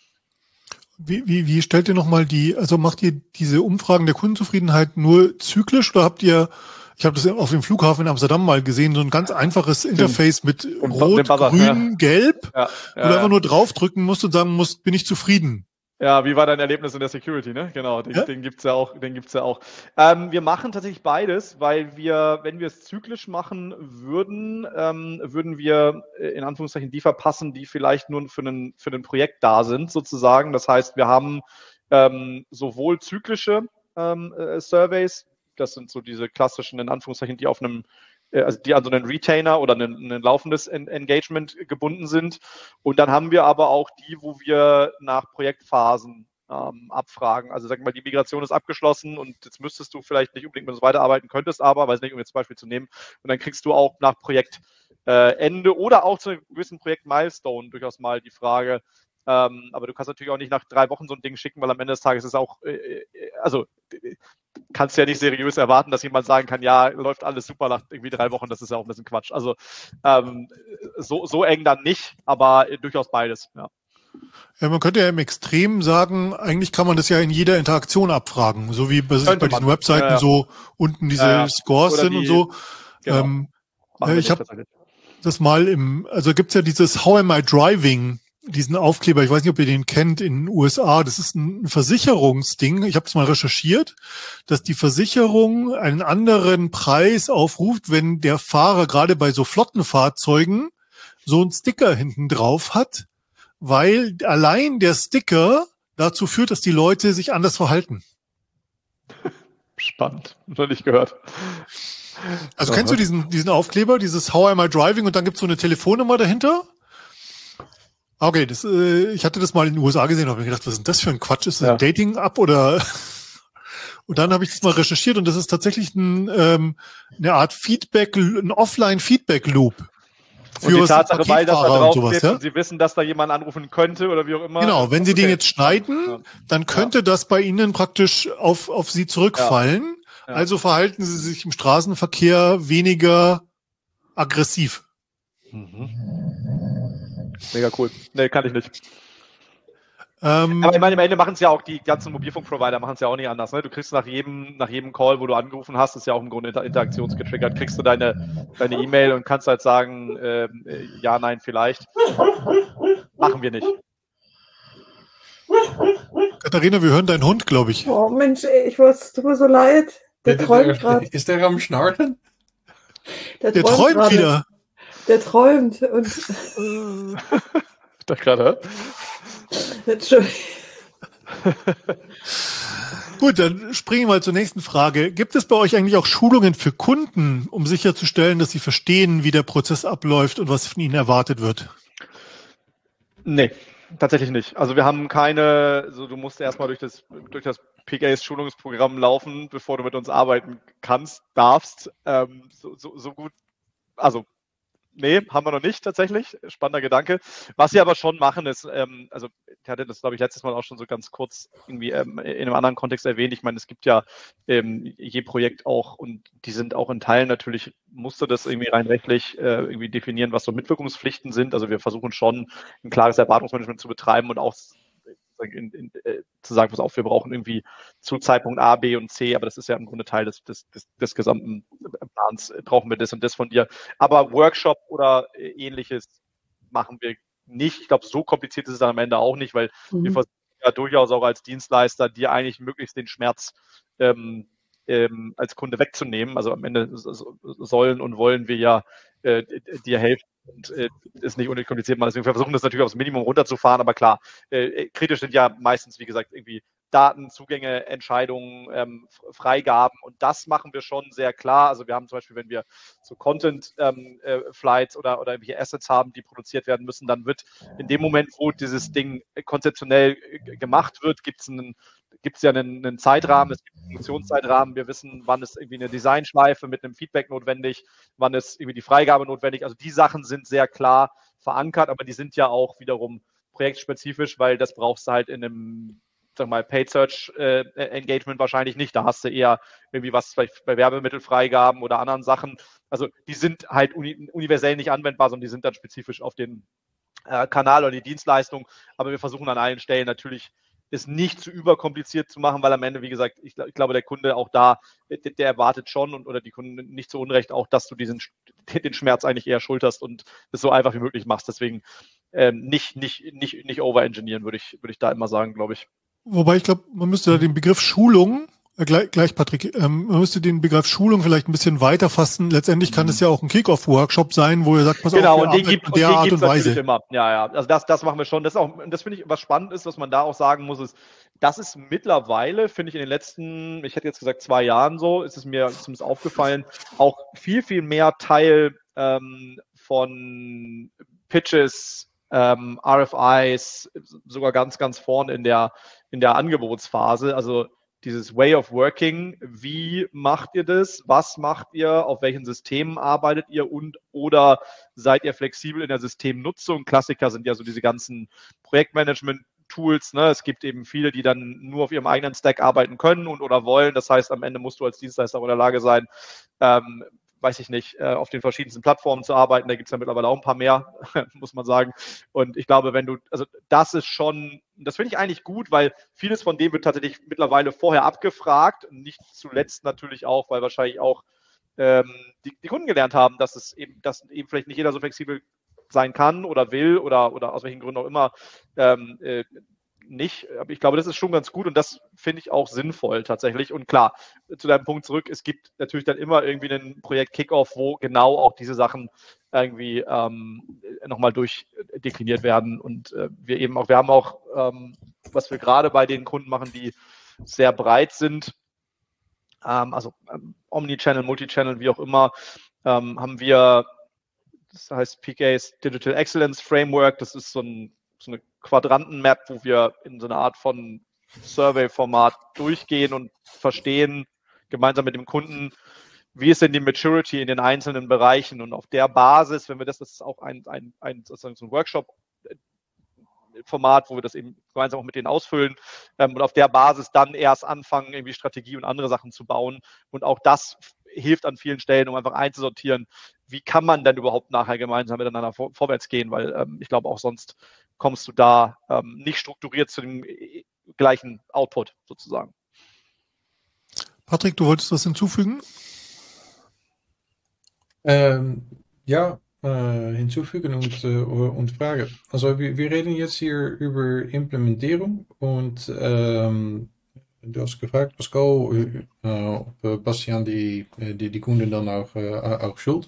Wie, wie, wie stellt ihr nochmal die, also macht ihr diese Umfragen der Kundenzufriedenheit nur zyklisch oder habt ihr, ich habe das auf dem Flughafen in Amsterdam mal gesehen, so ein ganz einfaches Interface mit Im, Rot, im Buzzer, Grün, ja. Gelb, Ja, wo ja, du einfach ja. nur draufdrücken musst und sagen musst, bin ich zufrieden? Ja, wie war dein Erlebnis in der Security, ne? Genau, den, Ja? den gibt's ja auch, den gibt's ja auch. Ähm, wir machen tatsächlich beides, weil wir, wenn wir es zyklisch machen würden, ähm, würden wir äh, in Anführungszeichen die verpassen, die vielleicht nur für ein für ein Projekt da sind, sozusagen. Das heißt, wir haben ähm, sowohl zyklische ähm, äh, Surveys, das sind so diese klassischen, in Anführungszeichen, die auf einem also die an so einen Retainer oder ein, ein laufendes Engagement gebunden sind. Und dann haben wir aber auch die, wo wir nach Projektphasen ähm, abfragen. Also sag mal, die Migration ist abgeschlossen und jetzt müsstest du vielleicht nicht unbedingt mit uns weiterarbeiten, könntest aber, weiß nicht, um jetzt zum Beispiel zu nehmen, und dann kriegst du auch nach Projektende äh, oder auch zu einem gewissen Projekt-Milestone durchaus mal die Frage, ähm, aber du kannst natürlich auch nicht nach drei Wochen so ein Ding schicken, weil am Ende des Tages ist auch, äh, also kannst du ja nicht seriös erwarten, dass jemand sagen kann, ja, läuft alles super nach irgendwie drei Wochen, das ist ja auch ein bisschen Quatsch. Also ähm, so, so eng dann nicht, aber durchaus beides, ja. Ja, man könnte ja im Extrem sagen, eigentlich kann man das ja in jeder Interaktion abfragen, so wie bei, bei diesen Webseiten ja, ja. so unten diese ja, ja. Scores Oder sind die, und so. Genau. Ähm, äh, ich habe das mal im, also gibt's ja dieses How am I driving, diesen Aufkleber, ich weiß nicht, ob ihr den kennt, in den U S A, das ist ein Versicherungsding, ich habe es mal recherchiert, dass die Versicherung einen anderen Preis aufruft, wenn der Fahrer gerade bei so Flottenfahrzeugen so einen Sticker hinten drauf hat, weil allein der Sticker dazu führt, dass die Leute sich anders verhalten. Spannend, noch nicht gehört. Also Aha. Kennst du diesen, diesen Aufkleber, dieses How am I driving und dann gibt's so eine Telefonnummer dahinter? Okay, das, äh, ich hatte das mal in den U S A gesehen und habe mir gedacht, was ist denn das für ein Quatsch? Ist das ja. ein Dating-App oder? Und dann habe ich das mal recherchiert und das ist tatsächlich ein, ähm, eine Art Feedback, ein Offline-Feedback-Loop. Für und die Tatsache, weil das da drauf sowas, steht ja? und Sie wissen, dass da jemand anrufen könnte oder wie auch immer. Genau, wenn Sie okay. den jetzt schneiden, ja. dann könnte ja. das bei Ihnen praktisch auf, auf Sie zurückfallen. Ja. Ja. Also verhalten Sie sich im Straßenverkehr weniger aggressiv. Mhm. Mega cool. Nee, kann ich nicht. Ähm, Aber ich meine, am Ende machen es ja auch die ganzen Mobilfunkprovider, machen es ja auch nicht anders. Ne? Du kriegst nach jedem, nach jedem Call, wo du angerufen hast, ist ja auch im Grunde inter- interaktionsgetriggert, kriegst du deine deine E-Mail und kannst halt sagen, äh, ja, nein, vielleicht. Machen wir nicht. Katharina, wir hören deinen Hund, glaube ich. Oh Mensch, ey, ich weiß, tut mir so leid. Der, der träumt gerade. Ist der am Schnarchen? Der, der träumt, träumt wieder. Der träumt und. Ich dachte gerade. Gut, dann springen wir mal zur nächsten Frage. Gibt es bei euch eigentlich auch Schulungen für Kunden, um sicherzustellen, dass sie verstehen, wie der Prozess abläuft und was von ihnen erwartet wird? Nee, tatsächlich nicht. Also wir haben keine, so du musst erstmal durch das durch das P K S-Schulungsprogramm laufen, bevor du mit uns arbeiten kannst, darfst. Ähm, so, so, so gut, also nee, haben wir noch nicht tatsächlich. Spannender Gedanke. Was wir aber schon machen ist, ähm, also ich hatte das, glaube ich, letztes Mal auch schon so ganz kurz irgendwie ähm, in einem anderen Kontext erwähnt. Ich meine, es gibt ja ähm, je Projekt auch und die sind auch in Teilen natürlich, musste das irgendwie rein rechtlich äh, irgendwie definieren, was so Mitwirkungspflichten sind. Also wir versuchen schon ein klares Erwartungsmanagement zu betreiben und auch In, in, äh, zu sagen, pass auf, wir brauchen irgendwie zu Zeitpunkt A, B und C, aber das ist ja im Grunde Teil des, des, des, des gesamten Plans, brauchen wir das und das von dir. Aber Workshop oder äh, ähnliches machen wir nicht. Ich glaube, so kompliziert ist es dann am Ende auch nicht, weil mhm. wir versuchen ja durchaus auch als Dienstleister dir eigentlich möglichst den Schmerz ähm, ähm, als Kunde wegzunehmen. Also am Ende sollen und wollen wir ja äh, dir helfen. Und äh, ist nicht unnötig kompliziert, man deswegen versuchen das natürlich aufs Minimum runterzufahren, aber klar, äh, kritisch sind ja meistens, wie gesagt, irgendwie Daten, Zugänge, Entscheidungen, ähm, Freigaben und das machen wir schon sehr klar. Also wir haben zum Beispiel, wenn wir so Content-Flights ähm, äh, oder, oder irgendwelche Assets haben, die produziert werden müssen, dann wird in dem Moment, wo dieses Ding konzeptionell äh, gemacht wird, gibt es einen gibt es ja einen, einen Zeitrahmen, es gibt einen Funktionszeitrahmen, wir wissen, wann ist irgendwie eine Designschleife mit einem Feedback notwendig, wann ist irgendwie die Freigabe notwendig. Also die Sachen sind sehr klar verankert, aber die sind ja auch wiederum projektspezifisch, weil das brauchst du halt in einem sag mal, Paid Search äh, Engagement wahrscheinlich nicht. Da hast du eher irgendwie was vielleicht bei Werbemittelfreigaben oder anderen Sachen. Also die sind halt uni universell nicht anwendbar, sondern die sind dann spezifisch auf den äh, Kanal oder die Dienstleistung. Aber wir versuchen an allen Stellen natürlich, es nicht zu überkompliziert zu machen, weil am Ende, wie gesagt, ich, ich glaube, der Kunde auch da, der, der erwartet schon und oder die Kunden nicht zu Unrecht auch, dass du diesen den Schmerz eigentlich eher schulterst und es so einfach wie möglich machst. Deswegen ähm, nicht, nicht, nicht, nicht overengineeren, würde ich, würde ich da immer sagen, glaube ich. Wobei ich glaube, man müsste da den Begriff Schulung, äh, gleich, gleich Patrick, ähm, man müsste den Begriff Schulung vielleicht ein bisschen weiter fassen. Letztendlich kann es ja auch ein Kick-Off-Workshop sein, wo ihr sagt, pass genau, auf, wir und den gibt in der Art und Weise. Immer. Ja, ja, also das, das machen wir schon. Das ist auch, das finde ich, was spannend ist, was man da auch sagen muss, ist, das ist mittlerweile, finde ich, in den letzten, ich hätte jetzt gesagt zwei Jahren so, ist es mir zumindest aufgefallen, auch viel, viel mehr Teil ähm, von Pitches, ähm, R F Is, sogar ganz, ganz vorne in der, in der Angebotsphase. Also dieses Way of Working, wie macht ihr das? Was macht ihr? Auf welchen Systemen arbeitet ihr? Und oder seid ihr flexibel in der Systemnutzung? Klassiker sind ja so diese ganzen Projektmanagement-Tools. Ne? Es gibt eben viele, die dann nur auf ihrem eigenen Stack arbeiten können und oder wollen. Das heißt, am Ende musst du als Dienstleister auch in der Lage sein, ähm, weiß ich nicht, auf den verschiedensten Plattformen zu arbeiten. Da gibt es ja mittlerweile auch ein paar mehr, muss man sagen. Und ich glaube, wenn du, also das ist schon, das finde ich eigentlich gut, weil vieles von dem wird tatsächlich mittlerweile vorher abgefragt. Nicht zuletzt natürlich auch, weil wahrscheinlich auch ähm, die, die Kunden gelernt haben, dass es eben, dass eben vielleicht nicht jeder so flexibel sein kann oder will oder, oder aus welchen Gründen auch immer ähm, äh, nicht. Aber ich glaube, das ist schon ganz gut und das finde ich auch sinnvoll tatsächlich. Und klar, zu deinem Punkt zurück, es gibt natürlich dann immer irgendwie ein Projekt Kickoff, wo genau auch diese Sachen irgendwie ähm, nochmal durchdekliniert werden. Und äh, wir eben auch, wir haben auch, ähm, was wir gerade bei den Kunden machen, die sehr breit sind, ähm, also ähm, Omnichannel, Multichannel, wie auch immer, ähm, haben wir, das heißt P K's Digital Excellence Framework, das ist so ein so eine Quadranten-Map, wo wir in so eine Art von Survey-Format durchgehen und verstehen, gemeinsam mit dem Kunden, wie ist denn die Maturity in den einzelnen Bereichen und auf der Basis, wenn wir das, das ist auch ein, ein, ein sozusagen so ein Workshop-Format, wo wir das eben gemeinsam auch mit denen ausfüllen ähm, und auf der Basis dann erst anfangen, irgendwie Strategie und andere Sachen zu bauen und auch das hilft an vielen Stellen, um einfach einzusortieren, wie kann man denn überhaupt nachher gemeinsam miteinander vor, vorwärts gehen, weil ähm, ich glaube auch sonst kommst du da ähm, nicht strukturiert zu dem gleichen Output sozusagen. Patrick, du wolltest was hinzufügen? Ähm, ja, äh, hinzufügen und, äh, und fragen. Also wir, wir reden jetzt hier über Implementierung und ähm, du hast gefragt, Pascal, äh, ob Bastian die, die, die Kunden dann auch, äh, auch schuld.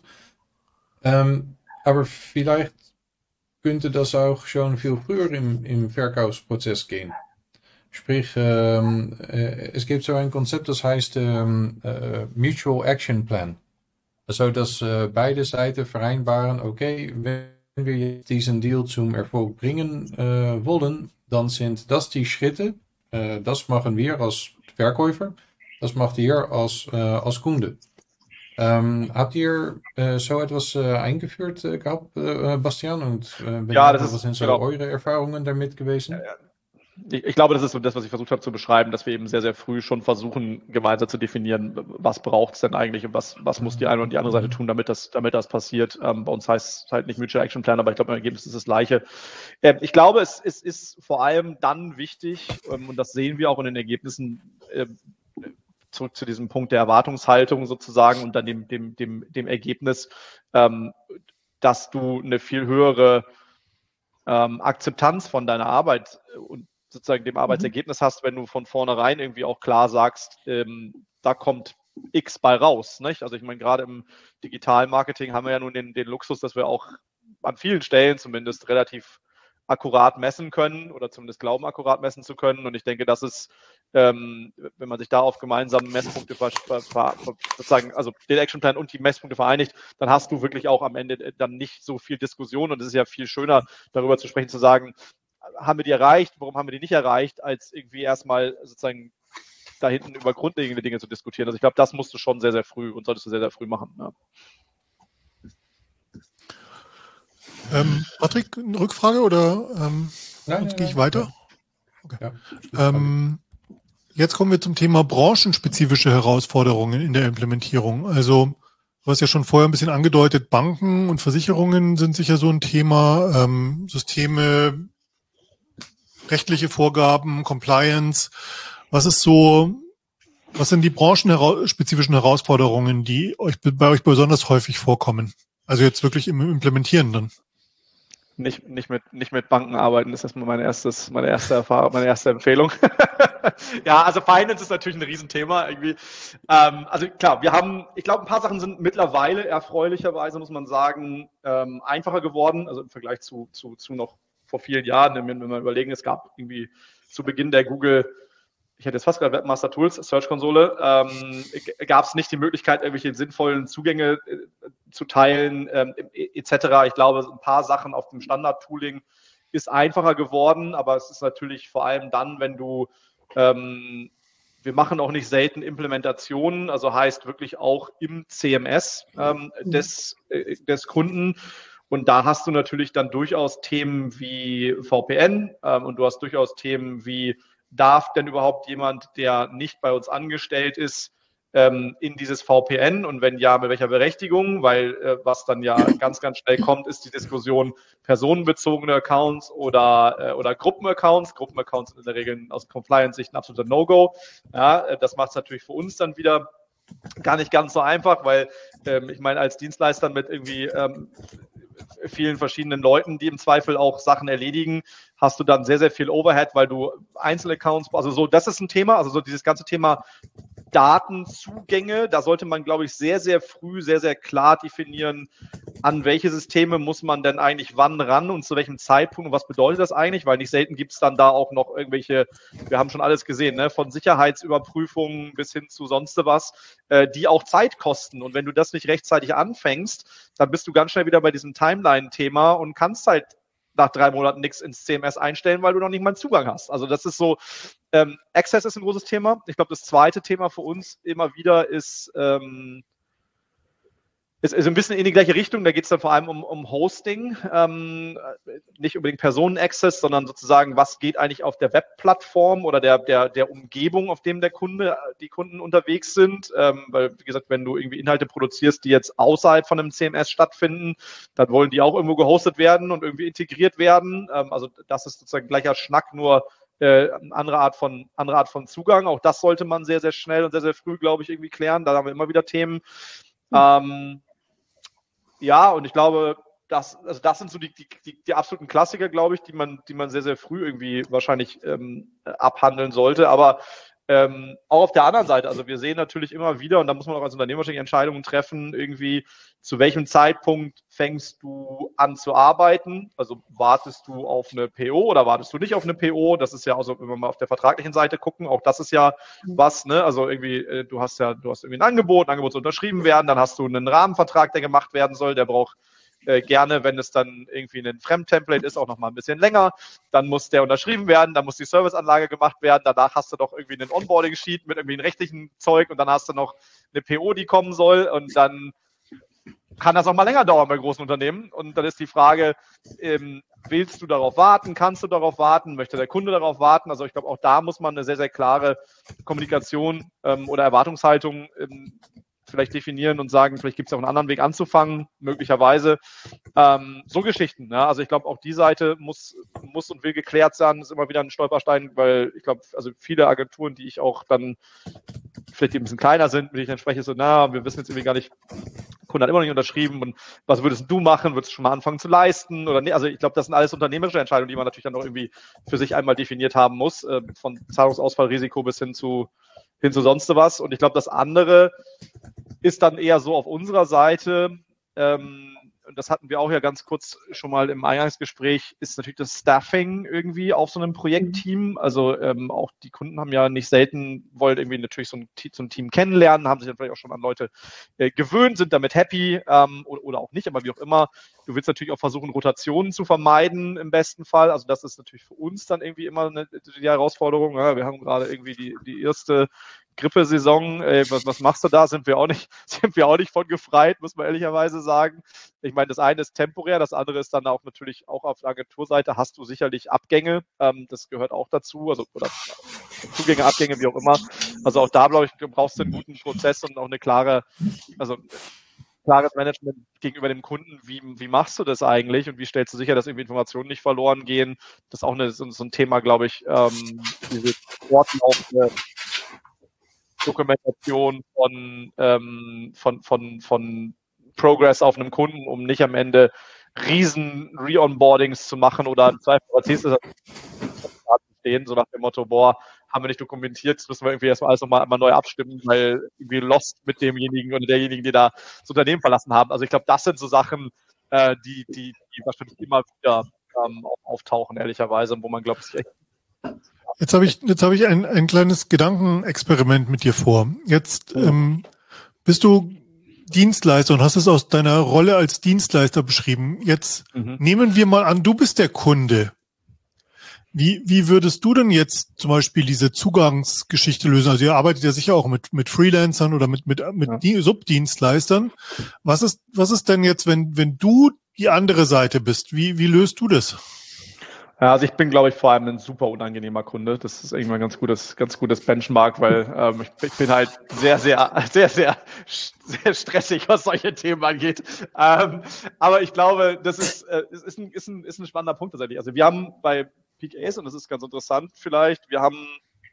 Ähm, aber vielleicht könnte das auch schon viel früher im, im Verkaufsprozess gehen. Sprich, ähm, äh, es gibt so ein Konzept, das heißt ähm, äh, Mutual Action Plan. Also, dass äh, beide Seiten vereinbaren, okay, wenn wir jetzt diesen Deal zum Erfolg bringen äh, wollen, dann sind das die Schritte, äh, das machen wir als Verkäufer, das macht ihr als, äh, als Kunde. Ähm, habt ihr äh, so etwas äh, eingeführt äh, gehabt, äh, Bastian? Und äh, ja, das ist, was sind so genau. eure Erfahrungen damit gewesen? Ja, ja. Ich, ich glaube, das ist so das, was ich versucht habe zu beschreiben, dass wir eben sehr, sehr früh schon versuchen, gemeinsam zu definieren, was braucht es denn eigentlich und was, was muss die eine und die andere Seite tun, damit das, damit das passiert. Ähm, bei uns heißt es halt nicht Mutual Action Plan, aber ich glaube, im Ergebnis ist das Gleiche. Ähm, ich glaube, es, es ist vor allem dann wichtig, ähm, und das sehen wir auch in den Ergebnissen, äh, zurück zu diesem Punkt der Erwartungshaltung sozusagen und dann dem, dem, dem, dem Ergebnis, ähm, dass du eine viel höhere ähm, Akzeptanz von deiner Arbeit und sozusagen dem Arbeitsergebnis hast, wenn du von vornherein irgendwie auch klar sagst, ähm, da kommt X bei raus. Nicht? Also ich meine, gerade im digitalen Marketing haben wir ja nun den, den Luxus, dass wir auch an vielen Stellen zumindest relativ akkurat messen können oder zumindest glauben, akkurat messen zu können. Und ich denke, das ist, ähm, wenn man sich da auf gemeinsame Messpunkte ver, ver, ver, sozusagen, also den Actionplan und die Messpunkte vereinigt, dann hast du wirklich auch am Ende dann nicht so viel Diskussion. Und es ist ja viel schöner, darüber zu sprechen, zu sagen, haben wir die erreicht, warum haben wir die nicht erreicht, als irgendwie erstmal sozusagen da hinten über grundlegende Dinge zu diskutieren. Also ich glaube, das musst du schon sehr, sehr früh und solltest du sehr, sehr früh machen. Ja. Ähm, Patrick, eine Rückfrage oder ähm, Nein, sonst nein, gehe ich nein, weiter? nein. Okay. Ja, ähm, jetzt kommen wir zum Thema branchenspezifische Herausforderungen in der Implementierung. Also du hast ja schon vorher ein bisschen angedeutet, Banken und Versicherungen sind sicher so ein Thema, ähm, Systeme, rechtliche Vorgaben, Compliance. Was ist so, was sind die branchenspezifischen Herausforderungen, die euch bei euch besonders häufig vorkommen? Also jetzt wirklich im Implementieren dann. Nicht, nicht, mit, nicht mit Banken arbeiten, das ist erstmal meine, erstes, meine erste Erfahrung, meine erste Empfehlung. Ja, also Finance ist natürlich ein Riesenthema irgendwie. Ähm, also klar, wir haben, ich glaube, ein paar Sachen sind mittlerweile erfreulicherweise, muss man sagen, ähm, einfacher geworden, also im Vergleich zu, zu, zu noch vor vielen Jahren, wenn wir mal überlegen, es gab irgendwie zu Beginn der Google, ich hätte jetzt fast gerade Webmaster Tools, Search-Konsole, ähm, gab es nicht die Möglichkeit, irgendwelche sinnvollen Zugänge äh, zu teilen, ähm, et cetera. Ich glaube, ein paar Sachen auf dem Standard-Tooling ist einfacher geworden, aber es ist natürlich vor allem dann, wenn du, ähm, wir machen auch nicht selten Implementationen, also heißt wirklich auch im C M S ähm, des, äh, des Kunden. Und da hast du natürlich dann durchaus Themen wie V P N ähm, und du hast durchaus Themen wie, darf denn überhaupt jemand, der nicht bei uns angestellt ist, ähm, in dieses V P N und wenn ja, mit welcher Berechtigung? Weil äh, was dann ja ganz, ganz schnell kommt, ist die Diskussion personenbezogene Accounts oder, äh, oder Gruppenaccounts. Gruppenaccounts sind in der Regel aus Compliance-Sicht ein absoluter No-Go. Ja, äh, das macht es natürlich für uns dann wieder gar nicht ganz so einfach, weil ähm, ich meine, als Dienstleister mit irgendwie ähm, vielen verschiedenen Leuten, die im Zweifel auch Sachen erledigen, hast du dann sehr, sehr viel Overhead, weil du Einzelaccounts, also so, das ist ein Thema, also so dieses ganze Thema Datenzugänge, da sollte man, glaube ich, sehr, sehr früh, sehr, sehr klar definieren, an welche Systeme muss man denn eigentlich wann ran und zu welchem Zeitpunkt und was bedeutet das eigentlich, weil nicht selten gibt es dann da auch noch irgendwelche, wir haben schon alles gesehen, ne, von Sicherheitsüberprüfungen bis hin zu sonst was, äh, die auch Zeit kosten und wenn du das nicht rechtzeitig anfängst, dann bist du ganz schnell wieder bei diesem Timeline-Thema und kannst halt nach drei Monaten nichts ins C M S einstellen, weil du noch nicht mal einen Zugang hast. Also das ist so, ähm, Access ist ein großes Thema. Ich glaube, das zweite Thema für uns immer wieder ist, ähm, ist, ist ein bisschen in die gleiche Richtung. Da geht es dann vor allem um, um Hosting, ähm, nicht unbedingt Personen-Access, sondern sozusagen, was geht eigentlich auf der Webplattform oder der, der, der Umgebung, auf dem der Kunde, die Kunden unterwegs sind. Ähm, weil, wie gesagt, wenn du irgendwie Inhalte produzierst, die jetzt außerhalb von einem C M S stattfinden, dann wollen die auch irgendwo gehostet werden und irgendwie integriert werden. Ähm, also das ist sozusagen gleicher Schnack, nur äh, eine andere Art von, andere Art von Zugang. Auch das sollte man sehr, sehr schnell und sehr, sehr früh, glaube ich, irgendwie klären. Da haben wir immer wieder Themen. Mhm. Ähm, Ja, und ich glaube, das, also das sind so die, die, die absoluten Klassiker, glaube ich, die man, die man sehr, sehr früh irgendwie wahrscheinlich ähm, abhandeln sollte. Aber ähm, auch auf der anderen Seite, also wir sehen natürlich immer wieder, und da muss man auch als Unternehmer wahrscheinlich Entscheidungen treffen, irgendwie zu welchem Zeitpunkt fängst du an zu arbeiten? Also wartest du auf eine P O oder wartest du nicht auf eine P O? Das ist ja auch so, wenn wir mal auf der vertraglichen Seite gucken, auch das ist ja was, ne? Also irgendwie, äh, du hast ja, du hast irgendwie ein Angebot, ein Angebot soll unterschrieben werden, dann hast du einen Rahmenvertrag, der gemacht werden soll, der braucht äh, gerne, wenn es dann irgendwie ein Fremdtemplate ist, auch noch mal ein bisschen länger. Dann muss der unterschrieben werden, dann muss die Serviceanlage gemacht werden, danach hast du doch irgendwie einen Onboarding-Sheet mit irgendwie einem rechtlichen Zeug und dann hast du noch eine P O, die kommen soll und dann kann das auch mal länger dauern bei großen Unternehmen. Und dann ist die Frage, ähm, willst du darauf warten? Kannst du darauf warten? Möchte der Kunde darauf warten? Also ich glaube, auch da muss man eine sehr, sehr klare Kommunikation ähm, oder Erwartungshaltung ähm, vielleicht definieren und sagen, vielleicht gibt es auch einen anderen Weg anzufangen, möglicherweise. Ähm, so Geschichten. Ja? Also ich glaube, auch die Seite muss, muss und will geklärt sein. Das ist immer wieder ein Stolperstein, weil ich glaube, also viele Agenturen, die ich auch dann vielleicht die ein bisschen kleiner sind, mit denen ich dann spreche, so, na, wir wissen jetzt irgendwie gar nicht, der Kunde hat immer noch nicht unterschrieben und was würdest du machen? Würdest du schon mal anfangen zu leisten oder nee? Also ich glaube, das sind alles unternehmerische Entscheidungen, die man natürlich dann noch irgendwie für sich einmal definiert haben muss, äh, von Zahlungsausfallrisiko bis hin zu hin zu sonst was. Und ich glaube, das andere ist dann eher so auf unserer Seite, ähm, und das hatten wir auch ja ganz kurz schon mal im Eingangsgespräch, ist natürlich das Staffing irgendwie auf so einem Projektteam. Also ähm, auch die Kunden haben ja nicht selten, wollen irgendwie natürlich so ein, so ein Team kennenlernen, haben sich dann vielleicht auch schon an Leute äh, gewöhnt, sind damit happy ähm, oder, oder auch nicht, aber wie auch immer. Du willst natürlich auch versuchen, Rotationen zu vermeiden im besten Fall. Also das ist natürlich für uns dann irgendwie immer eine, die Herausforderung. Ja, wir haben gerade irgendwie die, die erste Grippesaison, äh, was, was machst du da? Sind wir auch nicht, sind wir auch nicht von gefreit, muss man ehrlicherweise sagen. Ich meine, das eine ist temporär, das andere ist dann auch natürlich auch auf der Agenturseite hast du sicherlich Abgänge, ähm, das gehört auch dazu, also oder Zugänge, Abgänge, wie auch immer. Also auch da, glaube ich, brauchst du einen guten Prozess und auch eine klare, also klares Management gegenüber dem Kunden. Wie, wie machst du das eigentlich und wie stellst du sicher, dass irgendwie Informationen nicht verloren gehen? Das ist auch eine, so, so ein Thema, glaube ich, ähm, diese fortlaufende Dokumentation von, ähm, von, von, von Progress auf einem Kunden, um nicht am Ende riesen Re-Onboardings zu machen oder im Zweifel stehen, so nach dem Motto, boah, haben wir nicht dokumentiert, das müssen wir irgendwie erstmal alles nochmal einmal neu abstimmen, weil irgendwie lost mit demjenigen oder derjenigen, die da das Unternehmen verlassen haben. Also ich glaube, das sind so Sachen, äh, die, die, die wahrscheinlich immer wieder ähm, auftauchen, ehrlicherweise, wo man, glaube ich, echt Jetzt habe ich, jetzt habe ich ein, ein kleines Gedankenexperiment mit dir vor. Jetzt ähm, bist du Dienstleister und hast es aus deiner Rolle als Dienstleister beschrieben. Jetzt mhm. nehmen wir mal an, du bist der Kunde. Wie, wie würdest du denn jetzt zum Beispiel diese Zugangsgeschichte lösen? Also ihr arbeitet ja sicher auch mit, mit Freelancern oder mit, mit, mit ja. Subdienstleistern. Was ist, was ist denn jetzt, wenn, wenn du die andere Seite bist? Wie, wie löst du das? Ja, also ich bin, glaube ich, vor allem ein super unangenehmer Kunde. Das ist irgendwann ein ganz gutes, ganz gutes Benchmark, weil ähm, ich, ich bin halt sehr, sehr, sehr, sehr, sehr stressig, was solche Themen angeht. Ähm, aber ich glaube, das ist, äh, ist, ein, ist, ein, ist ein spannender Punkt tatsächlich. Also wir haben bei Peak Ace, und das ist ganz interessant vielleicht, wir haben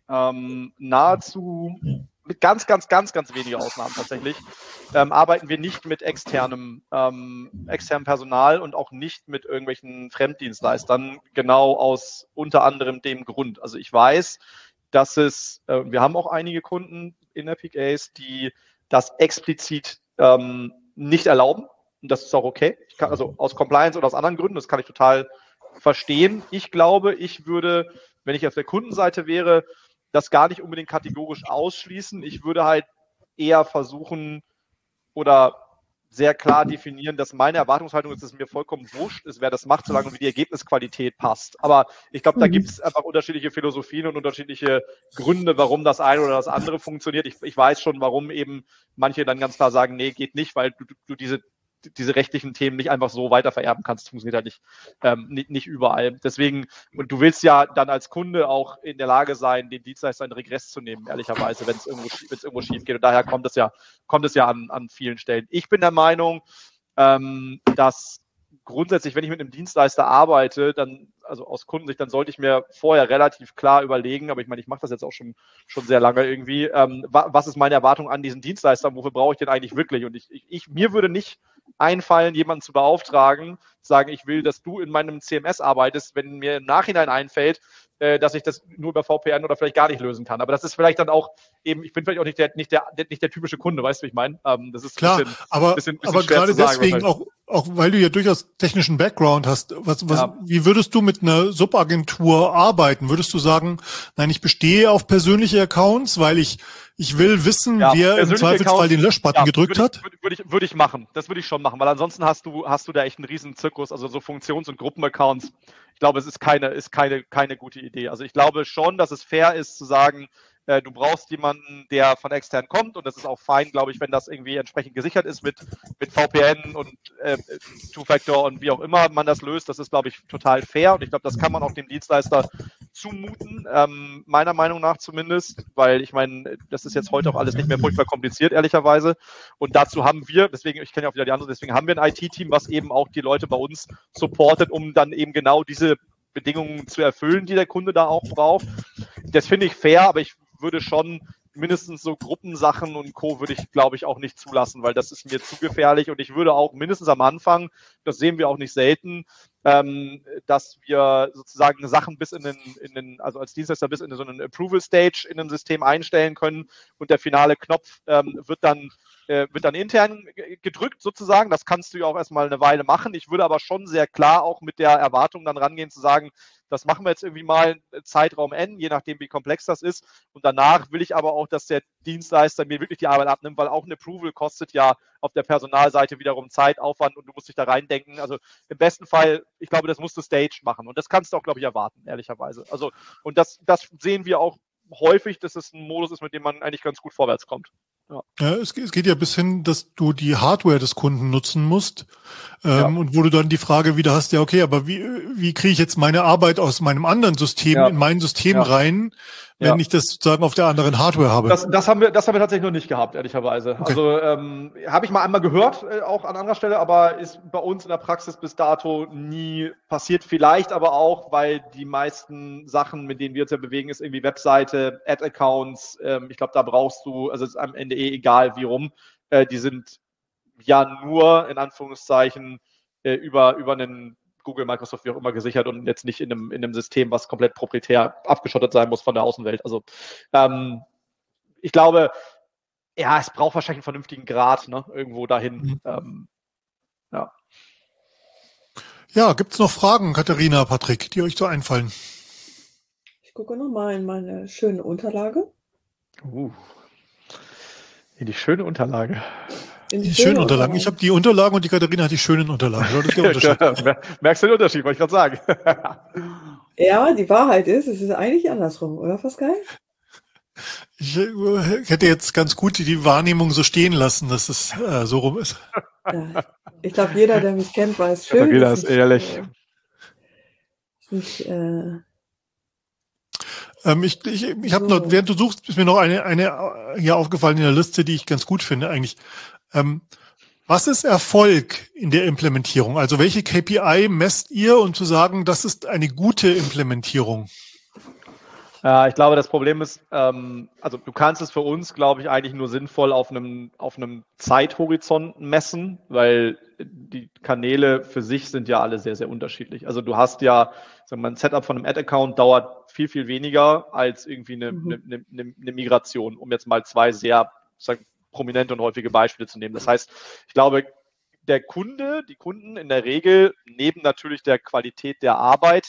ähm, nahezu mit ganz, ganz, ganz, ganz wenigen Ausnahmen tatsächlich, ähm, arbeiten wir nicht mit externem, ähm, externem Personal und auch nicht mit irgendwelchen Fremddienstleistern, genau aus unter anderem dem Grund. Also ich weiß, dass es, äh, wir haben auch einige Kunden in der Peak Ace, die das explizit ähm, nicht erlauben. Und das ist auch okay. Ich kann, also aus Compliance oder aus anderen Gründen, das kann ich total verstehen. Ich glaube, ich würde, wenn ich auf der Kundenseite wäre, das gar nicht unbedingt kategorisch ausschließen. Ich würde halt eher versuchen oder sehr klar definieren, dass meine Erwartungshaltung ist, dass es mir vollkommen wurscht ist, wer das macht, solange wie die Ergebnisqualität passt. Aber ich glaube, da gibt es einfach unterschiedliche Philosophien und unterschiedliche Gründe, warum das eine oder das andere funktioniert. Ich, ich weiß schon, warum eben manche dann ganz klar sagen, nee, geht nicht, weil du, du diese diese rechtlichen Themen nicht einfach so weiter vererben kannst, funktioniert halt nicht, ähm, nicht, nicht überall. Deswegen, und du willst ja dann als Kunde auch in der Lage sein, den Dienstleister in Regress zu nehmen, ehrlicherweise, wenn es irgendwo, wenn es irgendwo schief geht. Und daher kommt es ja, kommt es ja an, an vielen Stellen. Ich bin der Meinung, ähm, dass grundsätzlich, wenn ich mit einem Dienstleister arbeite, dann, also aus Kundensicht, dann sollte ich mir vorher relativ klar überlegen, aber ich meine, ich mache das jetzt auch schon, schon sehr lange irgendwie, ähm, wa, was ist meine Erwartung an diesen Dienstleister, wofür brauche ich den eigentlich wirklich? Und ich, ich, ich mir würde nicht einfallen, jemanden zu beauftragen, sagen, ich will, dass du in meinem C M S arbeitest, wenn mir im Nachhinein einfällt, äh, dass ich das nur über V P N oder vielleicht gar nicht lösen kann. Aber das ist vielleicht dann auch eben, ich bin vielleicht auch nicht der, nicht der, nicht der typische Kunde, weißt du, wie ich meine? Ähm, das ist klar, ein bisschen, aber, bisschen, bisschen aber gerade sagen, deswegen auch, auch weil du ja durchaus technischen Background hast, was, was, ja. wie würdest du mit einer Subagentur arbeiten? Würdest du sagen, nein, ich bestehe auf persönliche Accounts, weil ich ich will wissen, ja, wer im Zweifelsfall Accounts, den Löschbutton ja, gedrückt würde ich, hat? Würde, würde, ich, würde ich machen. Das würde ich schon machen, weil ansonsten hast du, hast du da echt einen riesen Zirkus, also so Funktions- und Gruppenaccounts. Ich glaube, es ist keine, ist keine, keine gute Idee. Also ich glaube schon, dass es fair ist zu sagen, äh, du brauchst jemanden, der von extern kommt, und das ist auch fein, glaube ich, wenn das irgendwie entsprechend gesichert ist mit, mit V P N und äh, Two-Factor und wie auch immer man das löst. Das ist, glaube ich, total fair, und ich glaube, das kann man auch dem Dienstleister zumuten, ähm, meiner Meinung nach zumindest, weil ich meine, das ist jetzt heute auch alles nicht mehr furchtbar kompliziert, ehrlicherweise, und dazu haben wir, deswegen, ich kenne ja auch wieder die anderen, deswegen haben wir ein I T-Team, was eben auch die Leute bei uns supportet, um dann eben genau diese Bedingungen zu erfüllen, die der Kunde da auch braucht. Das finde ich fair, aber ich würde schon mindestens so Gruppensachen und Co. würde ich, glaube ich, auch nicht zulassen, weil das ist mir zu gefährlich, und ich würde auch mindestens am Anfang, das sehen wir auch nicht selten, ähm, dass wir sozusagen Sachen bis in den, in den, also als Dienstleister bis in so einen Approval Stage in einem System einstellen können, und der finale Knopf ähm, wird dann äh, wird dann intern gedrückt sozusagen. Das kannst du ja auch erstmal eine Weile machen. Ich würde aber schon sehr klar auch mit der Erwartung dann rangehen zu sagen, das machen wir jetzt irgendwie mal Zeitraum N, je nachdem, wie komplex das ist. Und danach will ich aber auch, dass der Dienstleister mir wirklich die Arbeit abnimmt, weil auch ein Approval kostet ja auf der Personalseite wiederum Zeit, Aufwand, und du musst dich da reindenken. Also im besten Fall, ich glaube, das musst du staged machen. Und das kannst du auch, glaube ich, erwarten, ehrlicherweise. Also, und das, das sehen wir auch häufig, dass es ein Modus ist, mit dem man eigentlich ganz gut vorwärts kommt. Ja. Ja, es, es geht ja bis hin, dass du die Hardware des Kunden nutzen musst ähm, ja. und wo du dann die Frage wieder hast, ja okay, aber wie wie kriege ich jetzt meine Arbeit aus meinem anderen System ja. in mein System ja. rein, wenn ja. ich das sozusagen auf der anderen Hardware habe? Das, das haben wir das haben wir tatsächlich noch nicht gehabt, ehrlicherweise. Okay. Also ähm, habe ich mal einmal gehört, äh, auch an anderer Stelle, aber ist bei uns in der Praxis bis dato nie passiert. Vielleicht aber auch, weil die meisten Sachen, mit denen wir uns ja bewegen, ist irgendwie Webseite, Ad-Accounts. Ähm, ich glaube, da brauchst du, also es ist am Ende eh egal wie rum, äh, die sind ja nur in Anführungszeichen äh, über über einen Google, Microsoft, wie auch immer gesichert und jetzt nicht in einem, in einem System, was komplett proprietär abgeschottet sein muss von der Außenwelt. Also ähm, ich glaube, ja, es braucht wahrscheinlich einen vernünftigen Grad, ne, irgendwo dahin. Mhm. Ähm, ja. Ja, gibt's noch Fragen, Katharina, Patrick, die euch so einfallen? Ich gucke nochmal in meine schöne Unterlage. Uh, in die schöne Unterlage. Die, die schönen Unterlagen. Unterlagen. Ich habe die Unterlagen und die Katharina hat die schönen Unterlagen. Das ist der Unterschied. Ja, merkst du den Unterschied, wollte ich gerade sagen. Ja, die Wahrheit ist, es ist eigentlich andersrum, oder Pascal? Ich äh, hätte jetzt ganz gut die Wahrnehmung so stehen lassen, dass es äh, so rum ist. Ja, ich glaube, jeder, der mich kennt, weiß schön. Ja, jeder ist ehrlich. Äh, ist nicht, äh, ähm, ich ich, ich habe so. noch, während du suchst, ist mir noch eine, eine hier aufgefallen in der Liste, die ich ganz gut finde eigentlich. Ähm, was ist Erfolg in der Implementierung? Also welche K P I messt ihr, um zu sagen, das ist eine gute Implementierung? Ja, ich glaube, das Problem ist, ähm, also du kannst es für uns, glaube ich, eigentlich nur sinnvoll auf einem, auf einem Zeithorizont messen, weil die Kanäle für sich sind ja alle sehr, sehr unterschiedlich. Also du hast ja, sagen wir mal, ein Setup von einem Ad-Account dauert viel, viel weniger als irgendwie eine, mhm. eine, eine, eine Migration, um jetzt mal zwei sehr, sagen, prominente und häufige Beispiele zu nehmen. Das heißt, ich glaube, der Kunde, die Kunden in der Regel, neben natürlich der Qualität der Arbeit,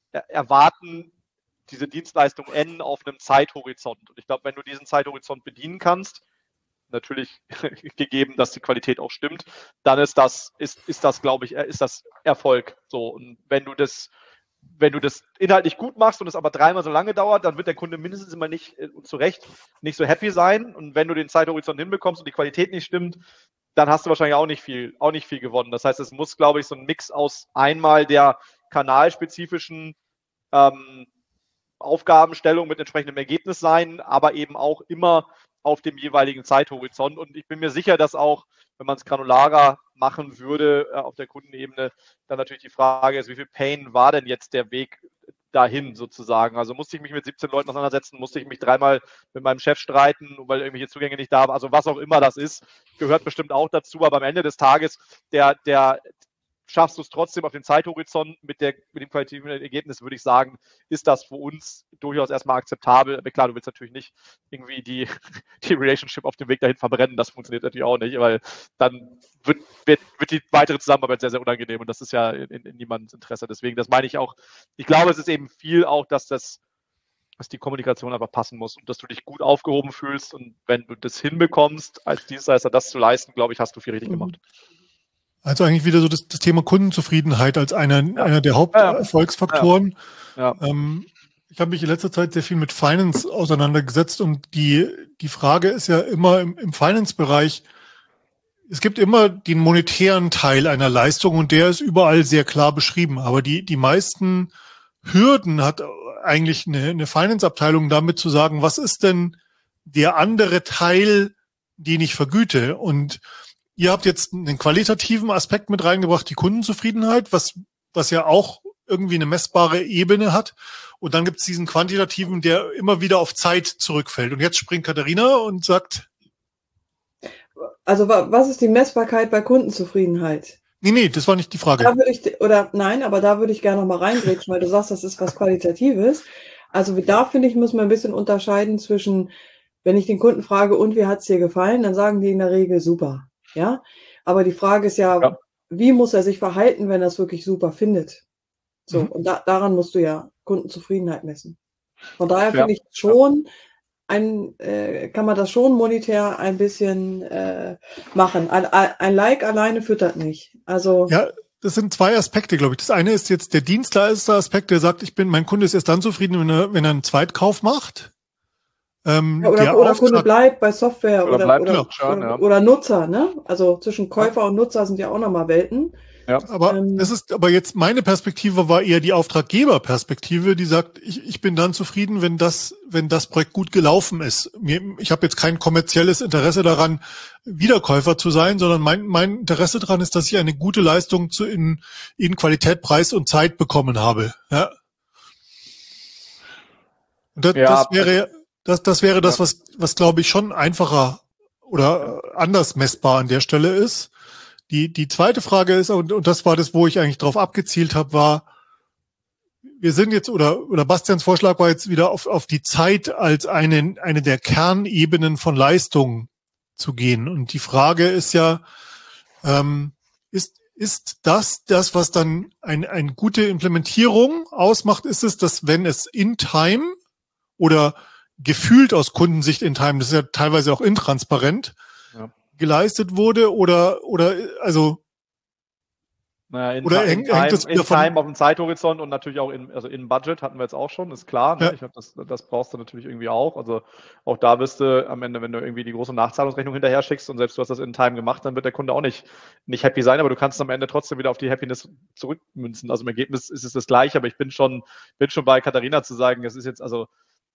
erwarten diese Dienstleistung N auf einem Zeithorizont. Und ich glaube, wenn du diesen Zeithorizont bedienen kannst, natürlich gegeben, dass die Qualität auch stimmt, dann ist das, ist, ist das, glaube ich, ist das Erfolg. So. Und wenn du das Wenn du das inhaltlich gut machst und es aber dreimal so lange dauert, dann wird der Kunde mindestens immer nicht, äh, zu Recht, nicht so happy sein. Und wenn du den Zeithorizont hinbekommst und die Qualität nicht stimmt, dann hast du wahrscheinlich auch nicht viel, auch nicht viel gewonnen. Das heißt, es muss, glaube ich, so ein Mix aus einmal der kanalspezifischen ähm, Aufgabenstellung mit entsprechendem Ergebnis sein, aber eben auch immer auf dem jeweiligen Zeithorizont. Und ich bin mir sicher, dass auch, wenn man es granularer machen würde, äh, auf der Kundenebene, dann natürlich die Frage ist, wie viel Pain war denn jetzt der Weg dahin sozusagen? Also musste ich mich mit siebzehn Leuten auseinandersetzen, musste ich mich dreimal mit meinem Chef streiten, weil irgendwelche Zugänge nicht da waren. Also was auch immer das ist, gehört bestimmt auch dazu. Aber am Ende des Tages, der, der schaffst du es trotzdem auf den Zeithorizont mit, der, mit dem qualitativen Ergebnis, würde ich sagen, ist das für uns durchaus erstmal akzeptabel. Aber klar, du willst natürlich nicht irgendwie die, die Relationship auf dem Weg dahin verbrennen. Das funktioniert natürlich auch nicht, weil dann wird, wird, wird die weitere Zusammenarbeit sehr, sehr unangenehm und das ist ja in, in niemandes Interesse. Deswegen, das meine ich auch. Ich glaube, es ist eben viel auch, dass das dass die Kommunikation einfach passen muss und dass du dich gut aufgehoben fühlst und wenn du das hinbekommst, als Dienstleister das zu leisten, glaube ich, hast du viel richtig gemacht. Also eigentlich wieder so das, das Thema Kundenzufriedenheit als einer, ja. einer der Haupterfolgsfaktoren. Ja. Ja. Ähm, ich habe mich in letzter Zeit sehr viel mit Finance auseinandergesetzt und die, die Frage ist ja immer im, im Finance-Bereich, es gibt immer den monetären Teil einer Leistung und der ist überall sehr klar beschrieben, aber die, die meisten Hürden hat eigentlich eine, eine Finance-Abteilung damit zu sagen, was ist denn der andere Teil, den ich vergüte? Und ihr habt jetzt einen qualitativen Aspekt mit reingebracht, die Kundenzufriedenheit, was, was ja auch irgendwie eine messbare Ebene hat. Und dann gibt es diesen quantitativen, der immer wieder auf Zeit zurückfällt. Und jetzt springt Katharina und sagt... Also was ist die Messbarkeit bei Kundenzufriedenheit? Nee, nee, das war nicht die Frage. Da würde ich, oder nein, aber da würde ich gerne noch mal reingrätschen, weil du sagst, das ist was Qualitatives. Also da, finde ich, muss man ein bisschen unterscheiden zwischen, wenn ich den Kunden frage, und wie hat's dir gefallen, dann sagen die in der Regel super. Ja, aber die Frage ist ja, ja, wie muss er sich verhalten, wenn er es wirklich super findet? So, mhm. und da, daran musst du ja Kundenzufriedenheit messen. Von daher ja. finde ich schon, ein, äh, kann man das schon monetär ein bisschen äh, machen. Ein, ein Like alleine füttert nicht. Also ja, das sind zwei Aspekte, glaube ich. Das eine ist jetzt der Dienstleister-Aspekt, der sagt, ich bin, mein Kunde ist erst dann zufrieden, wenn er, wenn er einen Zweitkauf macht. Ähm, ja, oder, der oder Auftrag, Kunde bleibt bei Software Oder oder, bleibt oder, schon, oder, ja. oder Nutzer, ne? Also zwischen Käufer und Nutzer sind ja auch nochmal Welten. Ja. aber Ähm, es ist, aber jetzt meine Perspektive war eher die Auftraggeberperspektive, die sagt, ich, ich bin dann zufrieden, wenn das, wenn das Projekt gut gelaufen ist. Mir, ich habe jetzt kein kommerzielles Interesse daran, Wiederkäufer zu sein, sondern mein, mein Interesse daran ist, dass ich eine gute Leistung zu in, in Qualität, Preis und Zeit bekommen habe. Ja. Und das, Ja, das wäre, das, das wäre das, ja. was, was glaube ich schon einfacher oder anders messbar an der Stelle ist. Die, die zweite Frage ist, und, und das war das, wo ich eigentlich drauf abgezielt habe, war, wir sind jetzt, oder, oder Bastians Vorschlag war jetzt wieder auf, auf die Zeit als eine, eine der Kernebenen von Leistung zu gehen. Und die Frage ist ja, ähm, ist, ist das das, was dann ein, eine gute Implementierung ausmacht? Ist es, dass wenn es in Time oder gefühlt aus Kundensicht in Time, das ist ja teilweise auch intransparent, Ja. geleistet wurde oder, oder, also, Naja, in, oder in, hängt, Time, hängt das in wieder von, Time auf dem Zeithorizont und natürlich auch in, also in Budget hatten wir jetzt auch schon, ist klar. Ne? Ja. Ich glaube, das, das brauchst du natürlich irgendwie auch. Also auch da wirst du am Ende, wenn du irgendwie die große Nachzahlungsrechnung hinterher schickst und selbst du hast das in Time gemacht, dann wird der Kunde auch nicht, nicht happy sein, aber du kannst am Ende trotzdem wieder auf die Happiness zurückmünzen. Also im Ergebnis ist es das Gleiche, aber ich bin schon, bin schon bei Katharina zu sagen, es ist jetzt also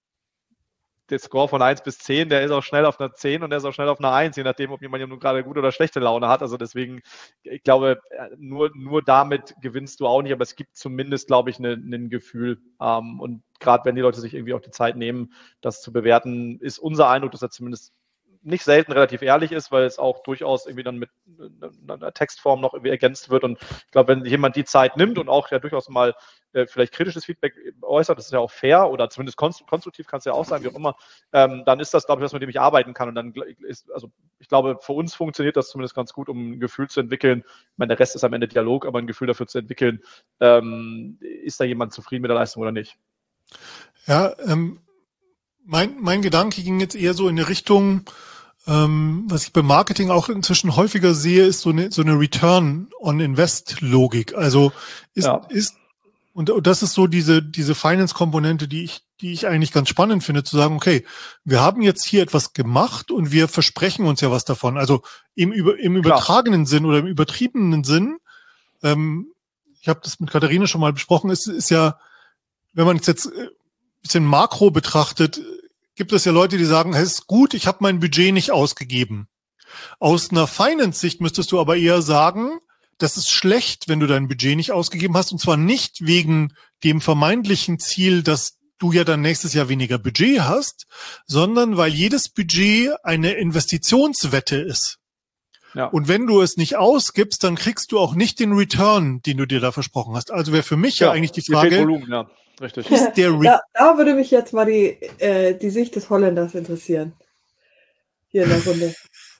der Score von eins bis zehn, der ist auch schnell auf einer zehn und der ist auch schnell auf einer eins, je nachdem, ob jemand nun gerade gute oder schlechte Laune hat. Also deswegen, ich glaube, nur, nur damit gewinnst du auch nicht, aber es gibt zumindest, glaube ich, ein ne, Gefühl. Ähm, und gerade wenn die Leute sich irgendwie auch die Zeit nehmen, das zu bewerten, ist unser Eindruck, dass er zumindest nicht selten relativ ehrlich ist, weil es auch durchaus irgendwie dann mit einer Textform noch irgendwie ergänzt wird. Und ich glaube, wenn jemand die Zeit nimmt und auch ja durchaus mal äh, vielleicht kritisches Feedback äußert, das ist ja auch fair oder zumindest konstruktiv kann es ja auch sein, wie auch immer, ähm, dann ist das, glaube ich, was, mit dem ich arbeiten kann. Und dann ist, also ich glaube, für uns funktioniert das zumindest ganz gut, um ein Gefühl zu entwickeln. Ich meine, der Rest ist am Ende Dialog, aber ein Gefühl dafür zu entwickeln, ähm, ist da jemand zufrieden mit der Leistung oder nicht? Ja, ähm, mein, mein Gedanke ging jetzt eher so in eine Richtung, ähm, was ich beim Marketing auch inzwischen häufiger sehe, ist so eine, so eine Return-on-Invest-Logik. Also ist, Ja. ist, und, und das ist so diese, diese Finance-Komponente, die ich, die ich eigentlich ganz spannend finde, zu sagen, okay, wir haben jetzt hier etwas gemacht und wir versprechen uns ja was davon. Also im, über, im übertragenen Sinn oder im übertriebenen Sinn, ähm, ich habe das mit Katharina schon mal besprochen, ist, ist ja, wenn man es jetzt ein bisschen makro betrachtet, gibt es ja Leute, die sagen, es ist gut, ich habe mein Budget nicht ausgegeben. Aus einer Finance-Sicht müsstest du aber eher sagen, das ist schlecht, wenn du dein Budget nicht ausgegeben hast, und zwar nicht wegen dem vermeintlichen Ziel, dass du ja dann nächstes Jahr weniger Budget hast, sondern weil jedes Budget eine Investitionswette ist. Ja. Und wenn du es nicht ausgibst, dann kriegst du auch nicht den Return, den du dir da versprochen hast. Also wäre für mich ja, ja eigentlich die Frage, Volumen, ja. Richtig. Ist der Re- da, da würde mich jetzt mal die, äh, die Sicht des Holländers interessieren. Hier in der Runde.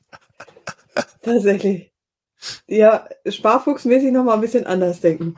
Tatsächlich. Ja, sparfuchsmäßig noch mal ein bisschen anders denken.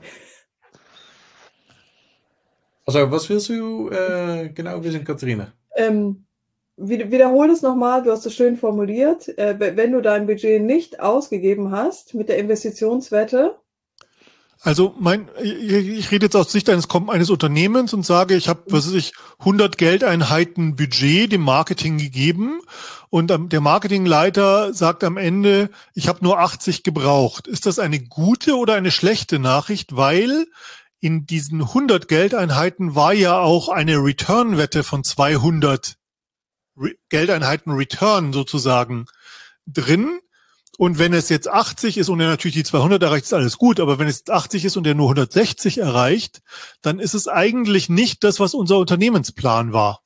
Also, was willst du äh, genau wissen, Katharina? Ähm, wiederhole es nochmal, du hast es schön formuliert. Äh, wenn du dein Budget nicht ausgegeben hast mit der Investitionswette. Also mein, ich rede jetzt aus Sicht eines, eines Unternehmens und sage, ich habe, was weiß ich, hundert Geldeinheiten Budget dem Marketing gegeben und der Marketingleiter sagt am Ende, ich habe nur achtzig gebraucht. Ist das eine gute oder eine schlechte Nachricht? Weil in diesen hundert Geldeinheiten war ja auch eine Return-Wette von zweihundert Re- Geldeinheiten Return sozusagen drin. Und wenn es jetzt achtzig ist und er natürlich die zweihundert erreicht, ist alles gut. Aber wenn es achtzig ist und er nur hundertsechzig erreicht, dann ist es eigentlich nicht das, was unser Unternehmensplan war.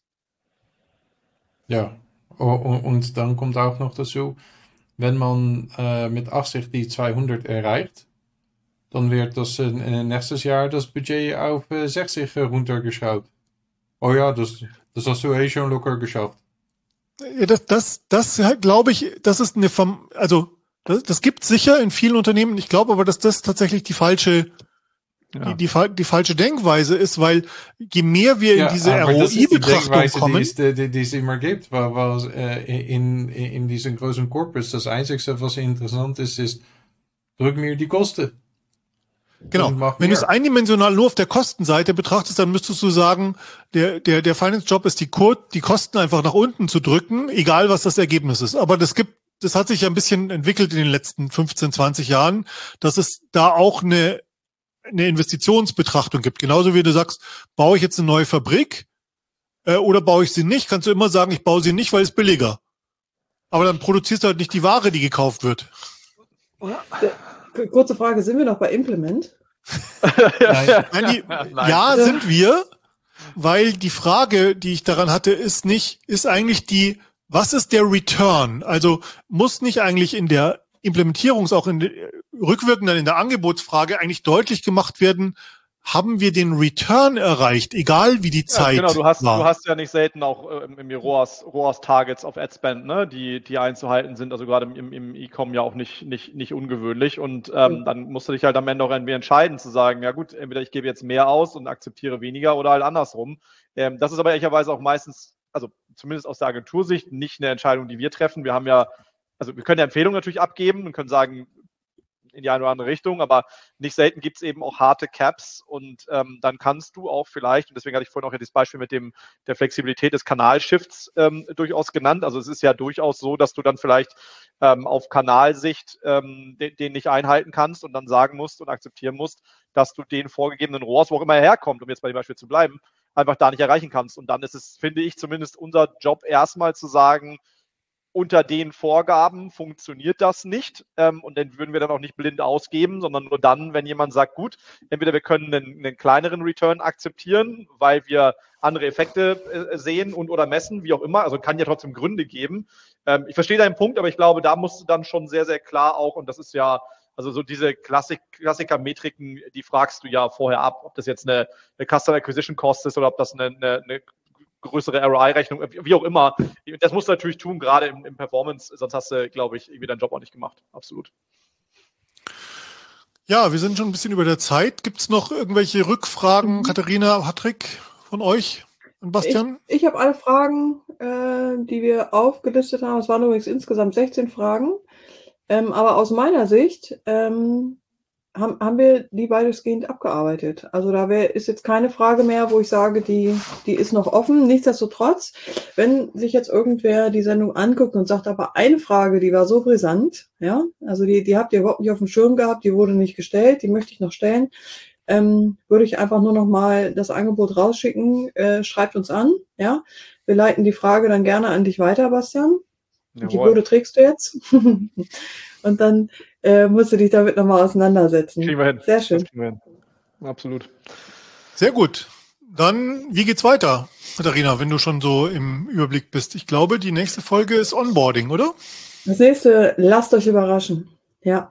Ja, und dann kommt auch noch dazu, wenn man äh, mit achtzig die zweihundert erreicht, dann wird das äh, nächstes Jahr das Budget auf äh, sechzig runtergeschraubt. Oh ja, das, das hast du eh schon locker geschafft. Ja, das, das, das glaube ich, das ist eine, also das, das gibt es sicher in vielen Unternehmen. Ich glaube aber, dass das tatsächlich die falsche, ja. die, die, die falsche Denkweise ist, weil je mehr wir ja, in diese R O I-Betrachtung kommen, die es, die, die es immer gibt, weil, weil äh, in, in diesen großen Corporates das Einzige, was interessant ist, ist, drück mir die Kosten. Genau. Wenn du es eindimensional nur auf der Kostenseite betrachtest, dann müsstest du sagen, der, der, der Finance-Job ist die, Kur- die Kosten einfach nach unten zu drücken, egal was das Ergebnis ist. Aber das gibt, das hat sich ja ein bisschen entwickelt in den letzten fünfzehn, zwanzig Jahren, dass es da auch eine, eine Investitionsbetrachtung gibt. Genauso wie du sagst, baue ich jetzt eine neue Fabrik, äh, oder baue ich sie nicht, kannst du immer sagen, ich baue sie nicht, weil es billiger. Aber dann produzierst du halt nicht die Ware, die gekauft wird. Kurze Frage, sind wir noch bei Implement? Nein. Nein, die, Nein. Ja, sind wir, weil die Frage, die ich daran hatte, ist nicht, ist eigentlich die, was ist der Return? Also muss nicht eigentlich in der Implementierungs-, auch in der, rückwirkend dann in der Angebotsfrage eigentlich deutlich gemacht werden, haben wir den Return erreicht, egal wie die Zeit ja, genau, du hast, war. Du hast ja nicht selten auch äh, im R O A S, R O A S-Targets auf Adspend, ne, die, die einzuhalten sind, also gerade im, im E-Com ja auch nicht, nicht, nicht ungewöhnlich und ähm, mhm. dann musst du dich halt am Ende auch irgendwie entscheiden, zu sagen, ja gut, entweder ich gebe jetzt mehr aus und akzeptiere weniger oder halt andersrum. Ähm, das ist aber ehrlicherweise auch meistens, also zumindest aus der Agentursicht, nicht eine Entscheidung, die wir treffen. Wir haben ja, also wir können ja Empfehlungen natürlich abgeben und können sagen, in die eine oder andere Richtung, aber nicht selten gibt es eben auch harte Caps und ähm, dann kannst du auch vielleicht, und deswegen hatte ich vorhin auch ja das Beispiel mit dem der Flexibilität des Kanalshifts ähm, durchaus genannt, also es ist ja durchaus so, dass du dann vielleicht ähm, auf Kanalsicht ähm, den, den nicht einhalten kannst und dann sagen musst und akzeptieren musst, dass du den vorgegebenen R O A S, wo auch immer er herkommt, um jetzt bei dem Beispiel zu bleiben, einfach da nicht erreichen kannst und dann ist es, finde ich, zumindest unser Job erstmal zu sagen, unter den Vorgaben funktioniert das nicht ähm, und dann würden wir dann auch nicht blind ausgeben, sondern nur dann, wenn jemand sagt, gut, entweder wir können einen, einen kleineren Return akzeptieren, weil wir andere Effekte äh, sehen und oder messen, wie auch immer, also kann ja trotzdem Gründe geben. Ähm, ich verstehe deinen Punkt, aber ich glaube, da musst du dann schon sehr, sehr klar auch, und das ist ja, also so diese Klassik, Klassiker-Metriken, die fragst du ja vorher ab, ob das jetzt eine, eine Customer Acquisition Cost ist oder ob das eine, eine, eine größere R O I-Rechnung, wie auch immer. Das musst du natürlich tun, gerade im, im Performance, sonst hast du, glaube ich, irgendwie deinen Job auch nicht gemacht. Absolut. Ja, wir sind schon ein bisschen über der Zeit. Gibt es noch irgendwelche Rückfragen, mhm. Katharina, Patrick, von euch und Bastian? Ich, ich habe alle Fragen, äh, die wir aufgelistet haben. Es waren übrigens insgesamt sechzehn Fragen. Ähm, aber aus meiner Sicht ähm, haben, haben wir die weitestgehend abgearbeitet. Also da wär, ist jetzt keine Frage mehr, wo ich sage, die, die ist noch offen. Nichtsdestotrotz, wenn sich jetzt irgendwer die Sendung anguckt und sagt, aber eine Frage, die war so brisant, ja, also die, die habt ihr überhaupt nicht auf dem Schirm gehabt, die wurde nicht gestellt, die möchte ich noch stellen, ähm, würde ich einfach nur noch mal das Angebot rausschicken, äh, schreibt uns an, ja. Wir leiten die Frage dann gerne an dich weiter, Bastian. Jawohl. Die Bürde trägst du jetzt. Und dann äh, musst du dich damit nochmal auseinandersetzen. Kriegen wir hin. Sehr schön. Das kriegen wir hin. Absolut. Sehr gut. Dann, wie geht's weiter, Katharina, wenn du schon so im Überblick bist? Ich glaube, die nächste Folge ist Onboarding, oder? Das nächste, lasst euch überraschen. Ja.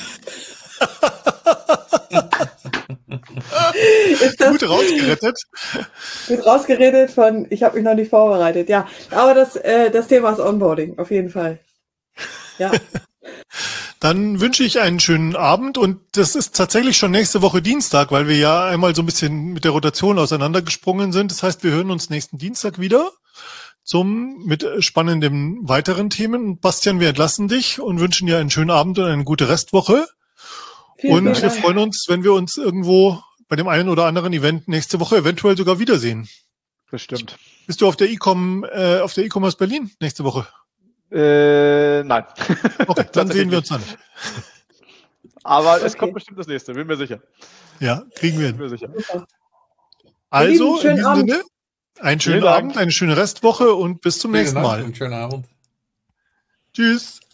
Ist das, gut rausgerettet. Gut rausgeredet von, ich habe mich noch nicht vorbereitet. Ja, aber das, äh, das Thema ist Onboarding, auf jeden Fall. Ja. Dann wünsche ich einen schönen Abend und das ist tatsächlich schon nächste Woche Dienstag, weil wir ja einmal so ein bisschen mit der Rotation auseinandergesprungen sind. Das heißt, wir hören uns nächsten Dienstag wieder zum mit spannenden weiteren Themen. Bastian, wir entlassen dich und wünschen dir einen schönen Abend und eine gute Restwoche. Vielen und Dank. Wir freuen uns, wenn wir uns irgendwo bei dem einen oder anderen Event nächste Woche eventuell sogar wiedersehen. Bestimmt. Bist du auf der E-Com, äh, auf der E-Commerce Berlin nächste Woche? Äh, nein. Okay, dann sehen wir uns dann. Aber okay. Es kommt bestimmt das nächste, bin mir sicher. Ja, kriegen wir hin. Bin mir sicher. Also, in diesem Sinne, einen schönen Abend, eine schöne Restwoche und bis zum nächsten Mal. Einen schönen Abend. Tschüss.